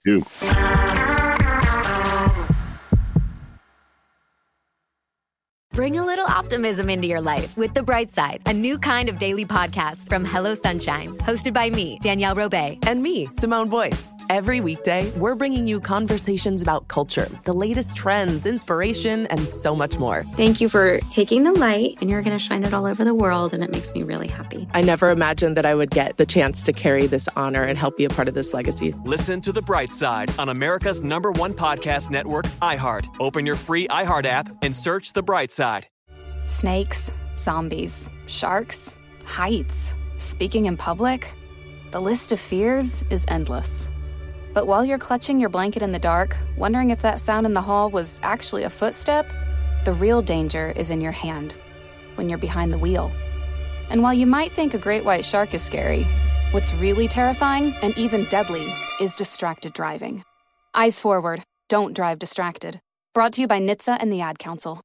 Bring a little optimism into your life with The Bright Side, a new kind of daily podcast from Hello Sunshine, hosted by me, Danielle Robay. And me, Simone Boyce. Every weekday, we're bringing you conversations about culture, the latest trends, inspiration, and so much more. Thank you for taking the light, and you're going to shine it all over the world, and it makes me really happy. I never imagined that I would get the chance to carry this honor and help be a part of this legacy. Listen to The Bright Side on America's #1 podcast network, iHeart. Open your free iHeart app and search The Bright Side. Snakes, zombies, sharks, heights, speaking in public. The list of fears is endless. But while you're clutching your blanket in the dark, wondering if that sound in the hall was actually a footstep, the real danger is in your hand, when you're behind the wheel. And while you might think a great white shark is scary, what's really terrifying and even deadly is distracted driving. Eyes forward, don't drive distracted. Brought to you by NHTSA and the Ad Council.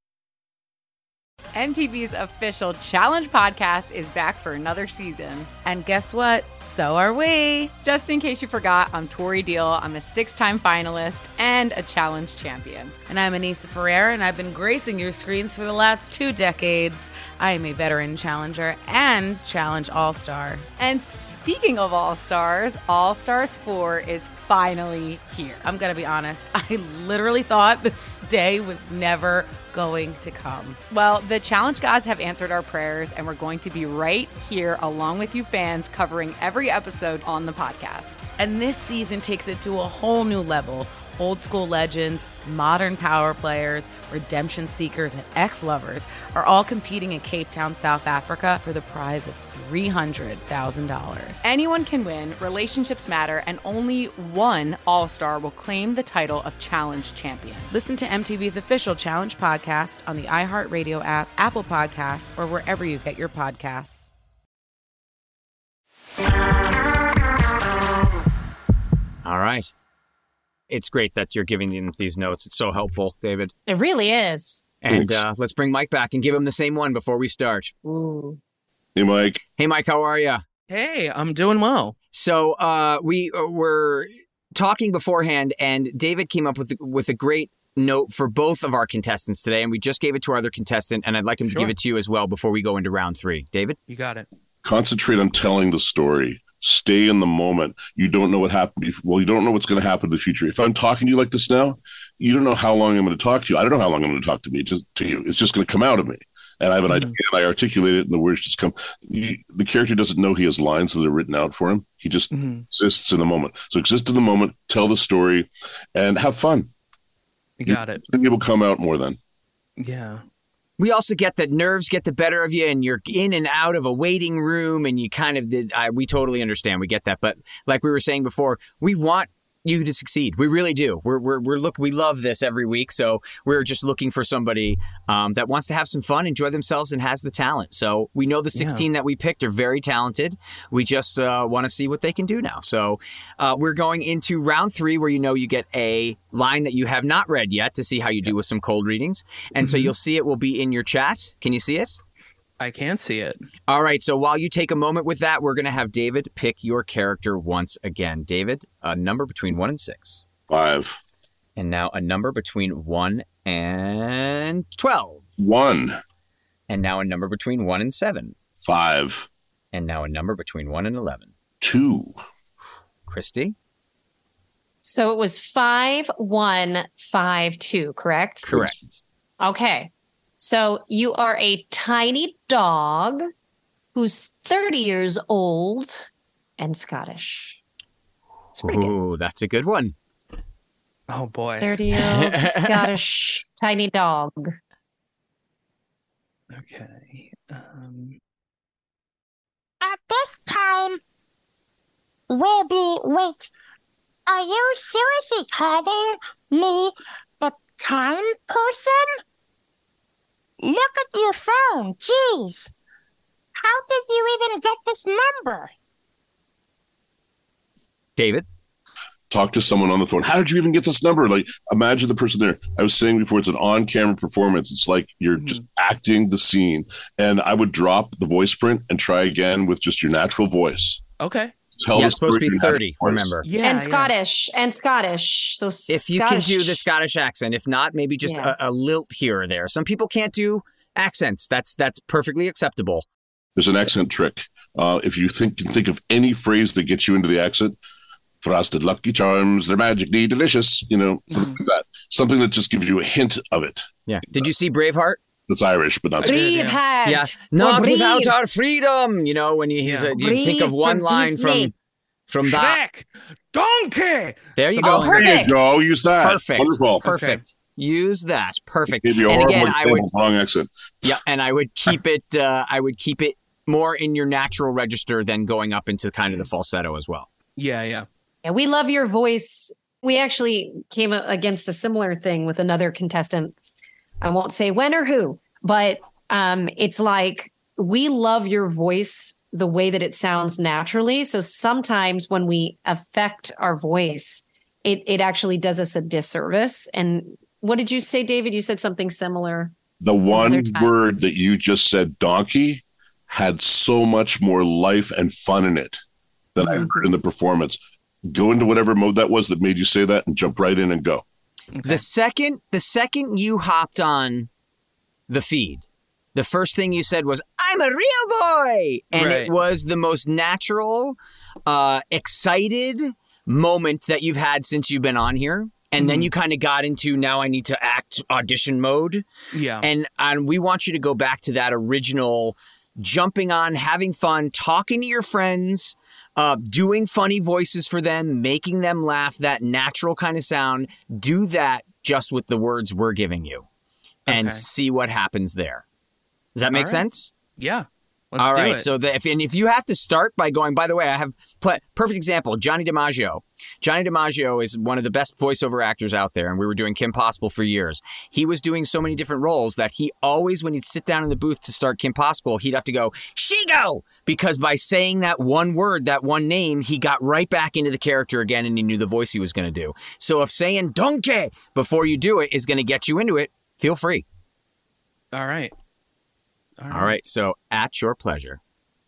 MTV's official Challenge podcast is back for another season. And guess what? So are we. Just in case you forgot, I'm Tori Deal. I'm a 6-time finalist and a Challenge champion. And I'm Anissa Ferrer, and I've been gracing your screens for the last 2 decades. I am a veteran challenger and Challenge All-Star. And speaking of All-Stars, All-Stars 4 is finally here. I'm going to be honest. I literally thought this day was never going to come. Well, the Challenge gods have answered our prayers, and we're going to be right here along with you fans covering every episode on the podcast. And this season takes it to a whole new level. Old school legends, modern power players, redemption seekers, and ex-lovers are all competing in Cape Town, South Africa for the prize of $300,000. Anyone can win, relationships matter, and only one All-Star will claim the title of Challenge champion. Listen to MTV's official Challenge podcast on the iHeartRadio app, Apple Podcasts, or wherever you get your podcasts. All right. It's great that you're giving them these notes. It's so helpful, David. It really is. And let's bring Mike back and give him the same one before we start. Ooh. Hey, Mike. Hey, Mike. How are you? Hey, I'm doing well. So we were talking beforehand, and David came up with a great note for both of our contestants today, and we just gave it to our other contestant, and I'd like him to give it to you as well before we go into round 3. David? You got it. Concentrate on telling the story. Stay in the moment. You don't know what happened. Well, you don't know what's going to happen in the future. If I'm talking to you like this now, you don't know how long I'm going to talk to you. I don't know how long I'm going to talk to you. It's just going to come out of me. And I have an idea, and I articulate it, and the words just come. The character doesn't know he has lines that are written out for him. He just exists in the moment. So exist in the moment, tell the story, and have fun. You got it. It will come out more then. Yeah. We also get that nerves get the better of you and you're in and out of a waiting room and you kind of did. We totally understand. We get that. But like we were saying before, we want you to succeed. We really do. We love this every week. So we're just looking for somebody that wants to have some fun, enjoy themselves, and has the talent. So we know the 16 that we picked are very talented. We just want to see what they can do now. So we're going into round 3 where you get a line that you have not read yet to see how you do with some cold readings. And so you'll see it will be in your chat. Can you see it? I can see it. All right. So while you take a moment with that, we're going to have David pick your character once again. David, a number between 1 and 6. 5. And now a number between 1 and 12. 1. And now a number between 1 and 7. 5. And now a number between 1 and 11. 2. Christy? So it was 5, 1, 5, 2, correct? Correct. Okay. So you are a tiny dog who's 30 years old and Scottish. It's pretty good. That's a good one. Oh, boy. 30-year-old Scottish tiny dog. Okay. At this time, wait. Are you seriously calling me the time person? Look at your phone. Jeez. How did you even get this number? David? Talk to someone on the phone. How did you even get this number? Like, imagine the person there. I was saying before, it's an on-camera performance. It's like you're just acting the scene. And I would drop the voice print and try again with just your natural voice. Okay. Tell it's supposed to be 30, remember. And Scottish. So if you can do the Scottish accent. If not, maybe just a lilt here or there. Some people can't do accents. That's perfectly acceptable. There's an accent trick. If you can think of any phrase that gets you into the accent, frosted Lucky Charms, they're magically delicious, something like that. Something that just gives you a hint of it. Yeah. Did you see Braveheart? It's Irish, but not Braveheart. Yeah. Not without our freedom. When you think of one line from that. Shrek, donkey. There you go. There you go. Use that. Perfect. Wonderful. Perfect. Okay. Use that. Perfect. Give you a horrible, wrong accent. Yeah, and I would keep it. I would keep it more in your natural register than going up into kind of the falsetto as well. Yeah. Yeah, we love your voice. We actually came against a similar thing with another contestant. I won't say when or who, but it's like we love your voice the way that it sounds naturally. So sometimes when we affect our voice, it actually does us a disservice. And what did you say, David? You said something similar. The one word that you just said, donkey, had so much more life and fun in it than I heard in the performance. Go into whatever mode that was that made you say that and jump right in and go. Okay. The second you hopped on the feed, the first thing you said was, "I'm a real boy." And It was the most natural, excited moment that you've had since you've been on here. And then you kind of got into, now I need to act audition mode. Yeah. And we want you to go back to that original jumping on, having fun, talking to your friends, doing funny voices for them, making them laugh, that natural kind of sound. Do that just with the words we're giving you and see what happens there. Does that make sense? Yeah. All right. So if you have to start by going, by the way, I have perfect example, Johnny DiMaggio. Johnny DiMaggio is one of the best voiceover actors out there. And we were doing Kim Possible for years. He was doing so many different roles that he always, when he'd sit down in the booth to start Kim Possible, he'd have to go, "Shigo!" Because by saying that one word, that one name, he got right back into the character again and he knew the voice he was going to do. So if saying donkey before you do it is going to get you into it, feel free. All right. All right, so at your pleasure.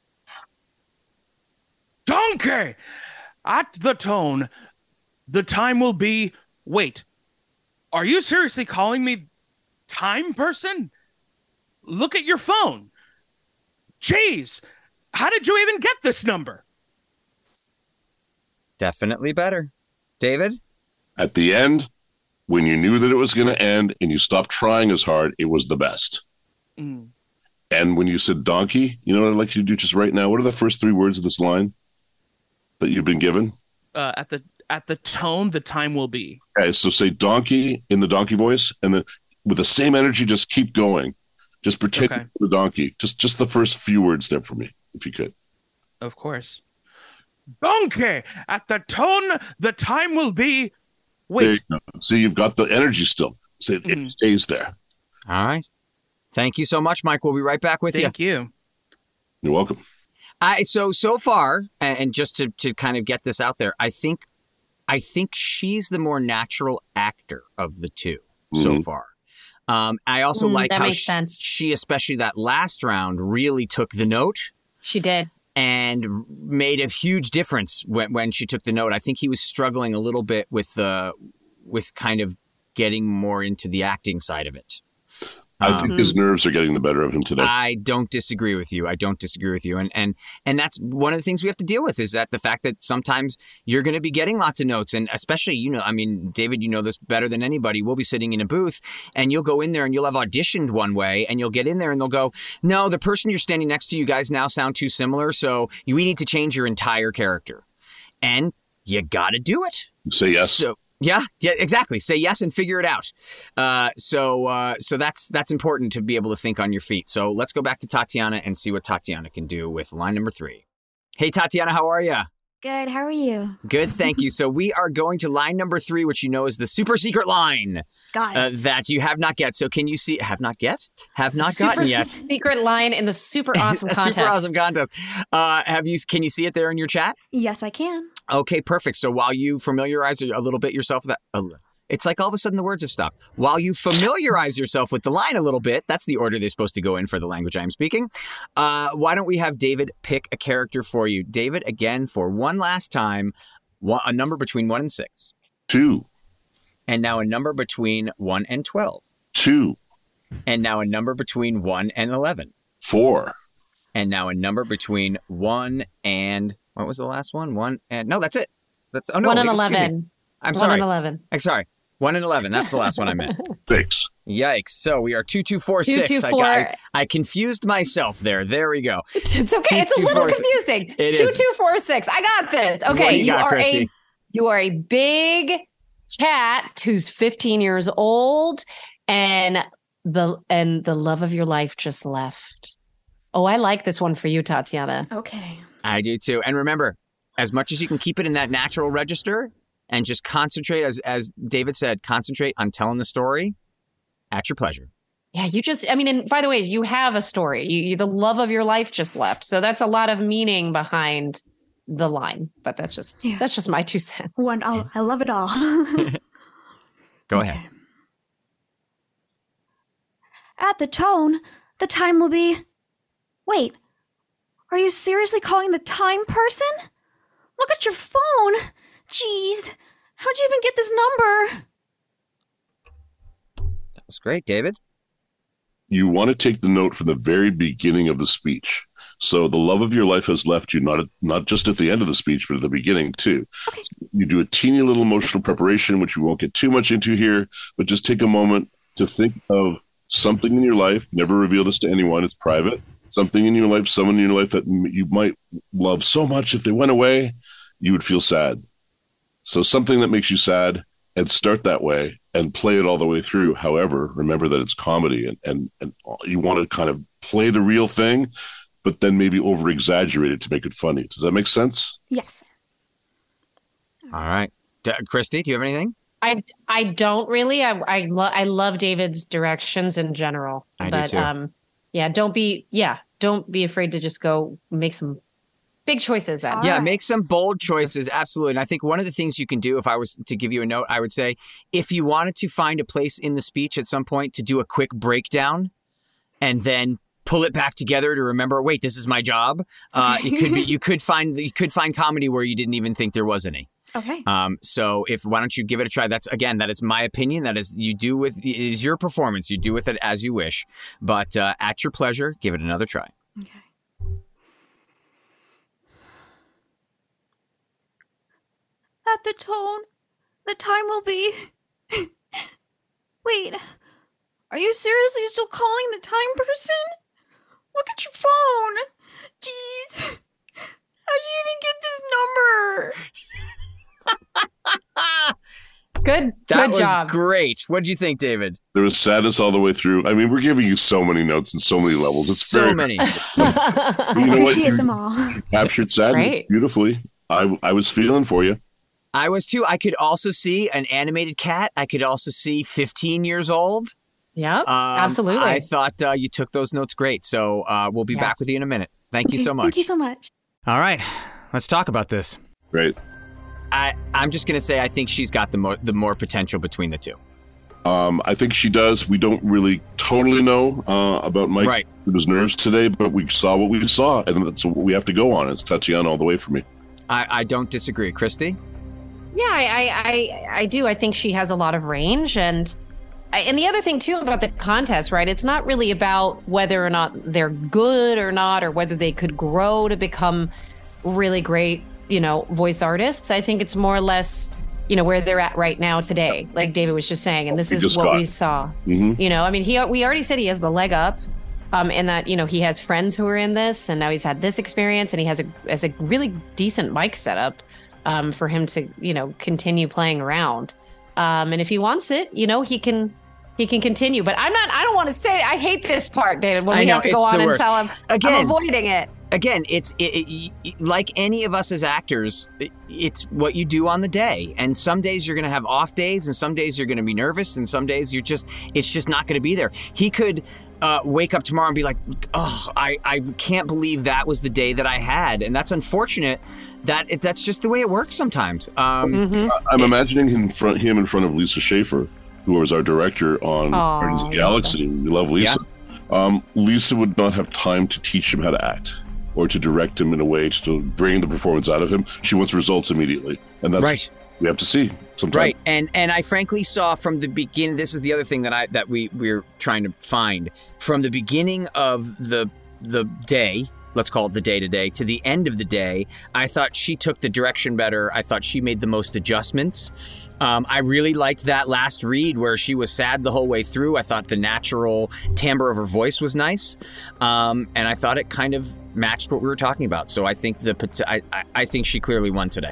Donkey! At the tone, the time will be... Wait, are you seriously calling me time person? Look at your phone. Jeez, how did you even get this number? Definitely better. David? At the end, when you knew that it was going to end and you stopped trying as hard, it was the best. And when you said donkey, you know what I'd like you to do just right now? What are the first 3 words of this line that you've been given? At the tone, the time will be. Okay, so say donkey in the donkey voice, and then with the same energy, just keep going. Just pretend the donkey. Just the first few words there for me, if you could. Of course. Donkey! At the tone, the time will be... Wait. You see, you've got the energy still. So it stays there. All right. Thank you so much, Mike. We'll be right back with you. Thank you. You're welcome. So far, and just to kind of get this out there, I think she's the more natural actor of the two so far. I also like that how makes sense. she, especially that last round, really took the note. She did. And made a huge difference when she took the note. I think he was struggling a little bit with kind of getting more into the acting side of it. I think his nerves are getting the better of him today. I don't disagree with you. And that's one of the things we have to deal with is that the fact that sometimes you're going to be getting lots of notes. And especially, David, you know this better than anybody. We'll be sitting in a booth and you'll go in there and you'll have auditioned one way and you'll get in there and they'll go, no, the person you're standing next to, you guys now sound too similar. So we need to change your entire character. And you got to do it. Say yes. So, yeah, exactly. Say yes and figure it out. So that's important to be able to think on your feet. So let's go back to Tatiana and see what Tatiana can do with line number 3. Hey, Tatiana, how are you? Good. How are you? Good, thank you. So we are going to line number 3, which you know is the super secret line. Got it. That you have not get. So can you see? Have not get? Have not super gotten yet. Secret line in the super awesome contest. Super awesome contest. Can you see it there in your chat? Yes, I can. Okay, perfect. So while you familiarize a little bit yourself with that, it's like all of a sudden the words have stopped. While you familiarize yourself with the line a little bit, that's the order they're supposed to go in for the language I'm speaking. Why don't we have David pick a character for you? David, again, for one last time, a number between 1 and 6. 2. And now a number between 1 and 12. 2. And now a number between 1 and 11. 4. And now a number between 1 and... What was the last one? 1 and... No, that's it. 1 and 11. I'm sorry. 1 and 11. I'm sorry. 1 and 11. That's the last one I meant. Thanks. Yikes. So we are 2, 2, 4, 6. 2, 2, 4. I confused myself there. There we go. It's okay. It's a little confusing. It 2, is. 2, 4, 6. I got this. Okay. What do you got, Christy? You are a big cat who's 15 years old and the love of your life just left. Oh, I like this one for you, Tatiana. Okay. I do too. And remember, as much as you can keep it in that natural register and just concentrate, as David said, concentrate on telling the story at your pleasure. Yeah, and by the way, you have a story. The love of your life just left. So that's a lot of meaning behind the line. But that's just my 2 cents. I love it all. Go ahead. At the tone, the time will be... Wait, are you seriously calling the time person? Look at your phone. Jeez, how'd you even get this number? That was great, David. You want to take the note from the very beginning of the speech. So the love of your life has left you, not just at the end of the speech, but at the beginning too. Okay. You do a teeny little emotional preparation, which we won't get too much into here, but just take a moment to think of something in your life. Never reveal this to anyone. It's private. Something in your life, someone in your life that you might love so much. If they went away, you would feel sad. So something that makes you sad, and start that way and play it all the way through. However, remember that it's comedy and you want to kind of play the real thing, but then maybe over exaggerate it to make it funny. Does that make sense? Yes. All right. Christy, do you have anything? I don't really. I love David's directions in general. I do too. Don't be afraid to just go make some big choices then. Yeah, make some bold choices. Absolutely. And I think one of the things you can do, if I was to give you a note, I would say if you wanted to find a place in the speech at some point to do a quick breakdown and then pull it back together to remember, wait, this is my job. You could find comedy where you didn't even think there was any. Okay. So why don't you give it a try? That is my opinion. It is your performance. You do with it as you wish, but at your pleasure, give it another try. Okay. At the tone, the time will be... Wait, are you seriously still calling the time person? Look at your phone. Jeez. How'd you even get this number? Good job. Was great. What did you think, David? There was sadness all the way through. I mean, we're giving you so many notes and so many levels. It's so many. I appreciate them all. You captured sadness beautifully. I was feeling for you. I was too. I could also see an animated cat. I could also see 15 years old. Yeah, absolutely. I thought you took those notes great. So we'll be back with you in a minute. Thank you so much. Thank you so much. All right. Let's talk about this. Great. I'm just going to say I think she's got the more potential between the two. I think she does. We don't really totally know about Mike and his nerves today, but we saw what we saw, and that's what we have to go on. It's Tatiana all the way for me. I don't disagree. Christy? Yeah, I do. I think she has a lot of range. And the other thing, too, about the contest, right? It's not really about whether or not they're good or not, or whether they could grow to become really great, voice artists. I think it's more or less, where they're at right now today, like David was just saying. And this is what we saw. Mm-hmm. We already said he has the leg up. And that, he has friends who are in this, and now he's had this experience, and he has a really decent mic setup for him to, continue playing around. And if he wants it, he can continue. But I don't want to say it. I hate this part, David, when we have to go on and tell him I'm avoiding it. Again, it's like any of us as actors, it's what you do on the day. And some days you're going to have off days, and some days you're going to be nervous, and some days it's just not going to be there. He could wake up tomorrow and be like, oh, I can't believe that was the day that I had. And that's unfortunate. That's just the way it works sometimes. I'm imagining him in front of Lisa Schaefer, who was our director on Guardians of the Galaxy. We love Lisa. Yeah. Lisa would not have time to teach him how to act or to direct him in a way to bring the performance out of him. She wants results immediately. And that's right. We have to see sometime. Right. And I frankly saw from the beginning, this is the other thing that we're trying to find. From the beginning of the day, let's call it the day-to-day, to the end of the day, I thought she took the direction better. I thought she made the most adjustments. I really liked that last read where she was sad the whole way through. I thought the natural timbre of her voice was nice. And I thought it kind of matched what we were talking about. So I think I think she clearly won today.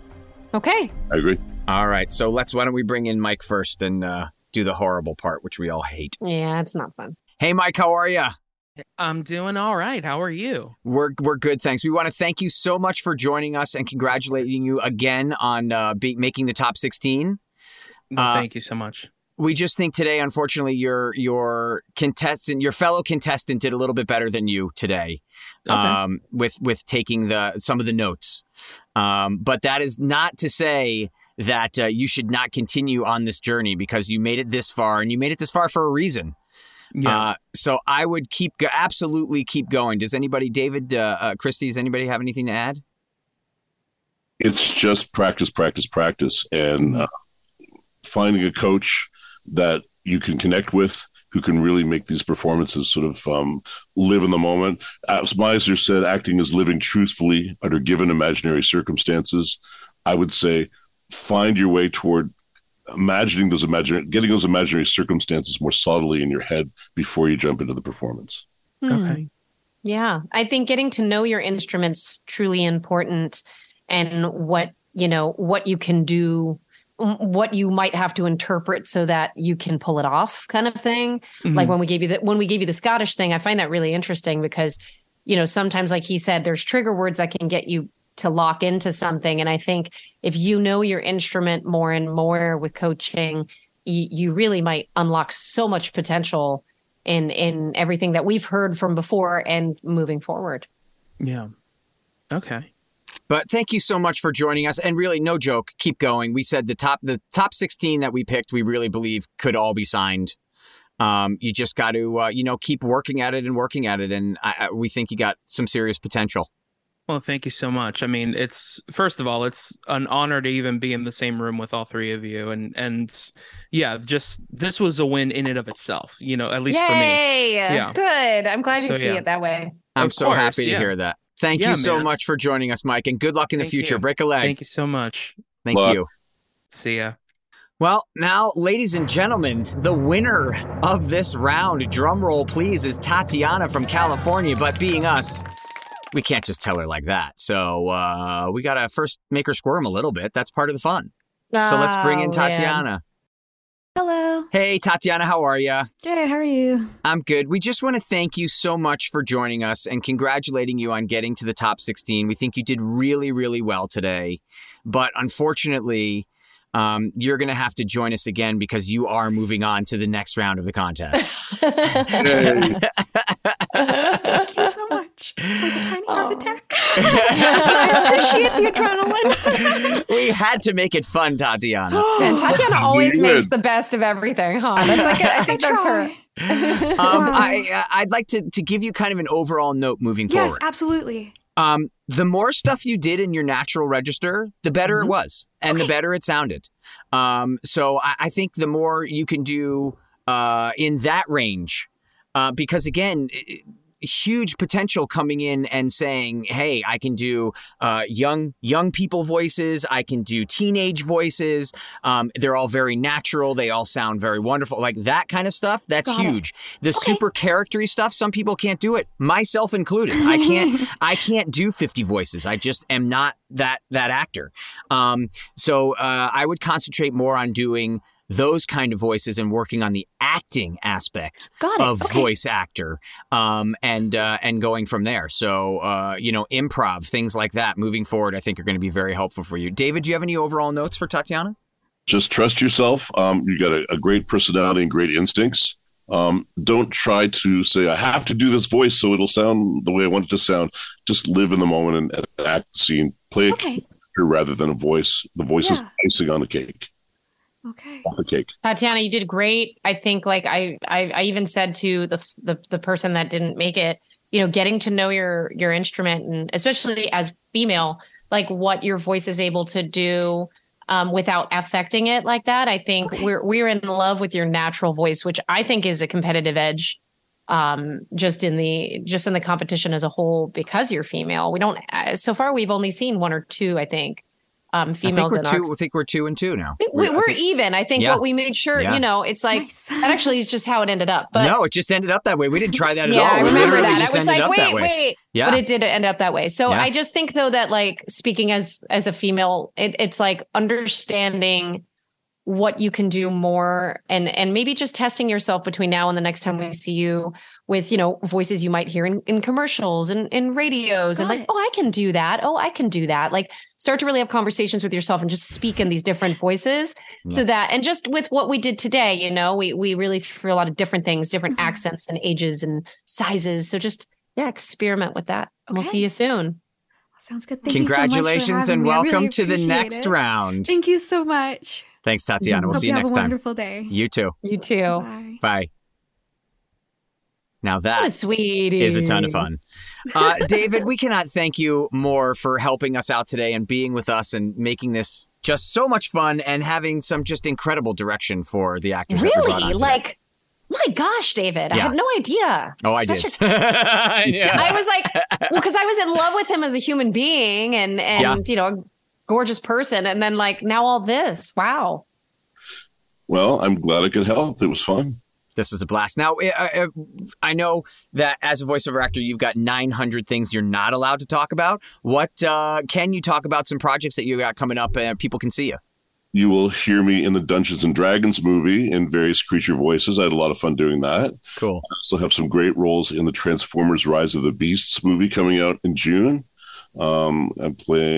Okay. I agree. All right. So why don't we bring in Mike first and do the horrible part, which we all hate. Yeah, it's not fun. Hey, Mike, how are you? I'm doing all right. How are you? We're good, thanks. We want to thank you so much for joining us and congratulating you again on making the top 16. Thank you so much. We just think today, unfortunately, your fellow contestant did a little bit better than you today, with taking some of the notes. But that is not to say that you should not continue on this journey, because you made it this far, and you made it this far for a reason. Yeah. So I would absolutely keep going. Does anybody, David, Christy, does anybody have anything to add? It's just practice, and finding a coach that you can connect with, who can really make these performances sort of live in the moment. As Meisner said, acting is living truthfully under given imaginary circumstances. I would say find your way toward getting those imaginary circumstances more solidly in your head before you jump into the performance. Okay. Yeah. I think getting to know your instrument's truly important, and what you can do, what you might have to interpret so that you can pull it off, kind of thing. Mm-hmm. Like when we gave you the Scottish thing, I find that really interesting because, sometimes, like he said, there's trigger words that can get you to lock into something. And I think if you know your instrument more and more with coaching, you really might unlock so much potential in everything that we've heard from before and moving forward. Yeah. Okay. But thank you so much for joining us. And really, no joke, keep going. We said the top 16 that we picked, we really believe could all be signed. You just got to, keep working at it. And we think you got some serious potential. Well, thank you so much. I mean, first of all, it's an honor to even be in the same room with all three of you. And yeah, just this was a win in and of itself, at least for me. Yeah. Good. I'm glad you see it that way. I'm so happy to hear that. Thank you so much for joining us, Mike, and good luck in the future. Break a leg. Thank you so much. Thank you. See ya. Well, now, ladies and gentlemen, the winner of this round, drum roll please, is Tatiana from California. But being us, we can't just tell her like that. So we got to first make her squirm a little bit. That's part of the fun. So let's bring in Tatiana. Man. Hello. Hey, Tatiana, how are you? Good, how are you? I'm good. We just want to thank you so much for joining us and congratulating you on getting to the top 16. We think you did really, really well today. But unfortunately, you're going to have to join us again because you are moving on to the next round of the contest. Thank you so much for the tiny heart attack. I appreciate the adrenaline. We had to make it fun, Tatiana. And Tatiana always makes the best of everything, huh? That's like I think that's her. I'd like to give you kind of an overall note moving forward. Yes, absolutely. The more stuff you did in your natural register, the better it was, and the better it sounded. So I think the more you can do in that range, because again, huge potential coming in and saying, hey, I can do young people voices. I can do teenage voices. They're all very natural. They all sound very wonderful. Like that kind of stuff. That's huge. The super charactery stuff, some people can't do it, myself included. I can't do 50 voices. I just am not that actor. So I would concentrate more on doing those kind of voices and working on the acting aspect of voice actor, and going from there. So, improv, things like that moving forward, I think are going to be very helpful for you. David, do you have any overall notes for Tatiana? Just trust yourself. You got a great personality and great instincts. Don't try to say, I have to do this voice so it'll sound the way I want it to sound. Just live in the moment and act the scene. Play a character rather than a voice. The voice is icing on the cake. Okay. Off the cake. Tatiana, you did great. I think like I even said to the person that didn't make it, getting to know your instrument, and especially as female, like what your voice is able to do without affecting it like that. I think we're in love with your natural voice, which I think is a competitive edge just in the competition as a whole, because you're female. We don't so far we've only seen one or two, I think. Females I think we're 2 and 2 now. We're even. I think what we made sure, it's like that actually is just how it ended up. But no, it just ended up that way. We didn't try that at all. I remember that. I was like, wait. Yeah. But it did end up that way. So I just think though that like speaking as a female, it's like understanding what you can do more and maybe just testing yourself between now and the next time we see you with, voices you might hear in commercials and in radios and like, I can do that. Oh, I can do that. Like start to really have conversations with yourself and just speak in these different voices so that, and just with what we did today, we really threw a lot of different things, different accents and ages and sizes. So just, experiment with that. Okay. We'll see you soon. Sounds good. Thank Congratulations you so much for and welcome really to the next round. Thank you so much. Thanks, Tatiana. We'll see you next time. Have a wonderful day. You too. You too. Bye. Now that sweetie is a ton of fun. David, we cannot thank you more for helping us out today and being with us and making this just so much fun and having some just incredible direction for the actors. Really? Like, my gosh, David, I had no idea. Oh, I did. I was like, because I was in love with him as a human being and a gorgeous person. And then like now all this. Wow. Well, I'm glad I could help. It was fun. This is a blast. Now, I know that as a voiceover actor, you've got 900 things you're not allowed to talk about. What can you talk about some projects that you got coming up and people can see you? You will hear me in the Dungeons and Dragons movie in various creature voices. I had a lot of fun doing that. Cool. I also have some great roles in the Transformers Rise of the Beasts movie coming out in June. I'm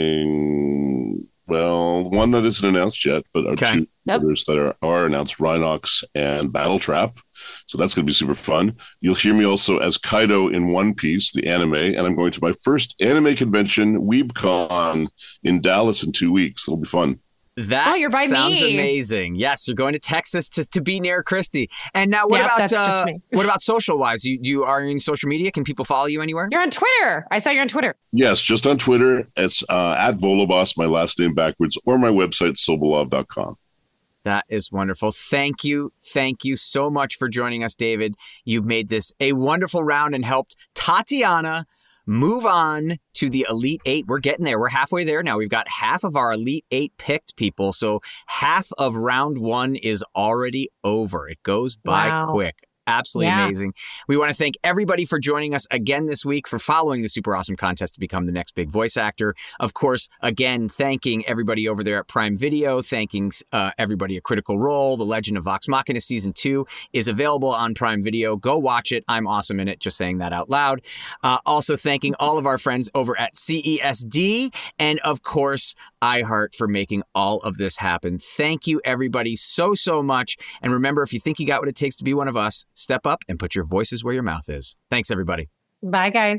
playing, one that isn't announced yet, but two others that are announced, Rhinox and Battletrap. So that's going to be super fun. You'll hear me also as Kaido in One Piece, the anime, and I'm going to my first anime convention, WeebCon, in Dallas in 2 weeks. It'll be fun. That you're by sounds me. Amazing. Yes, you're going to Texas to be near Christy. And now what about social wise? You are in social media? Can people follow you anywhere? You're on Twitter. I saw you're on Twitter. Yes, just on Twitter. It's at Voloboss, my last name backwards, or my website, Sobolov.com. That is wonderful. Thank you. Thank you so much for joining us, David. You've made this a wonderful round and helped Tatiana move on to the Elite 8. We're getting there. We're halfway there now. We've got half of our Elite 8 picked, people. So half of round 1 is already over. It goes by quick. Absolutely amazing. We want to thank everybody for joining us again this week, for following the Super Awesome Contest to become the next big voice actor. Of course, again, thanking everybody over there at Prime Video, thanking everybody at Critical Role. The Legend of Vox Machina Season 2 is available on Prime Video. Go watch it. I'm awesome in it, just saying that out loud. Also thanking all of our friends over at CESD and, of course, iHeart for making all of this happen. Thank you, everybody, so much. And remember, if you think you got what it takes to be one of us, step up and put your voices where your mouth is. Thanks, everybody. Bye, guys.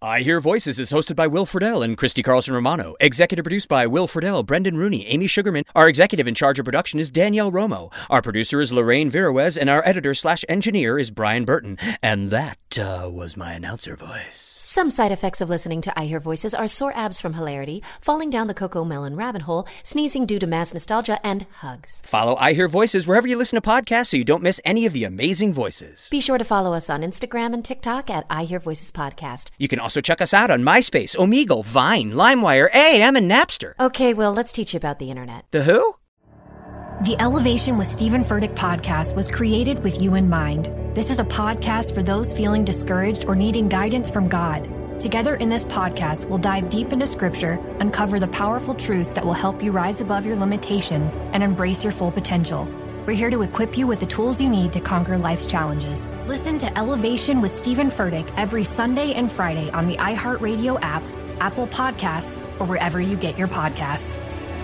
I Hear Voices is hosted by Will Friedle and Christy Carlson Romano. Executive produced by Will Friedle, Brendan Rooney, Amy Sugarman. Our executive in charge of production is Danielle Romo. Our producer is Lorraine Viruez, and our editor/engineer is Brian Burton. And that was my announcer voice. Some side effects of listening to I Hear Voices are sore abs from hilarity, falling down the Coco Melon rabbit hole, sneezing due to mass nostalgia, and hugs. Follow I Hear Voices wherever you listen to podcasts so you don't miss any of the amazing voices. Be sure to follow us on Instagram and TikTok at I Hear Voices Podcast. You can also check us out on MySpace, Omegle, Vine, LimeWire, AIM, and Napster. Okay, Will, let's teach you about the internet. The who? The Elevation with Stephen Furtick podcast was created with you in mind. This is a podcast for those feeling discouraged or needing guidance from God. Together in this podcast, we'll dive deep into Scripture, uncover the powerful truths that will help you rise above your limitations and embrace your full potential. We're here to equip you with the tools you need to conquer life's challenges. Listen to Elevation with Stephen Furtick every Sunday and Friday on the iHeartRadio app, Apple Podcasts, or wherever you get your podcasts.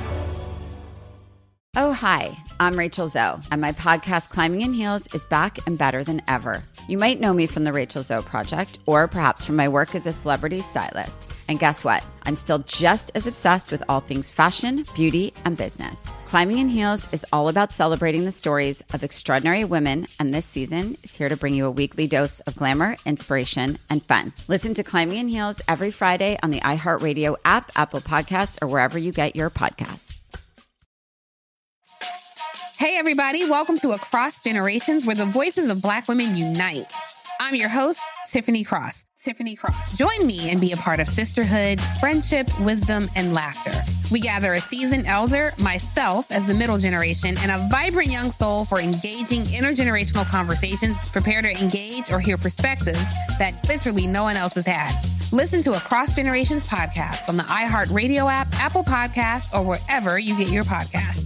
Oh, hi, I'm Rachel Zoe, and my podcast, Climbing in Heels, is back and better than ever. You might know me from the Rachel Zoe Project, or perhaps from my work as a celebrity stylist. And guess what? I'm still just as obsessed with all things fashion, beauty, and business. Climbing in Heels is all about celebrating the stories of extraordinary women, and this season is here to bring you a weekly dose of glamour, inspiration, and fun. Listen to Climbing in Heels every Friday on the iHeartRadio app, Apple Podcasts, or wherever you get your podcasts. Hey, everybody. Welcome to Across Generations, where the voices of Black women unite. I'm your host, Tiffany Cross. Join me and be a part of sisterhood, friendship, wisdom, and laughter. We gather a seasoned elder, myself as the middle generation, and a vibrant young soul for engaging intergenerational conversations. Prepare to engage or hear perspectives that literally no one else has had. Listen to Across Generations podcast on the iHeartRadio app, Apple Podcasts, or wherever you get your podcasts.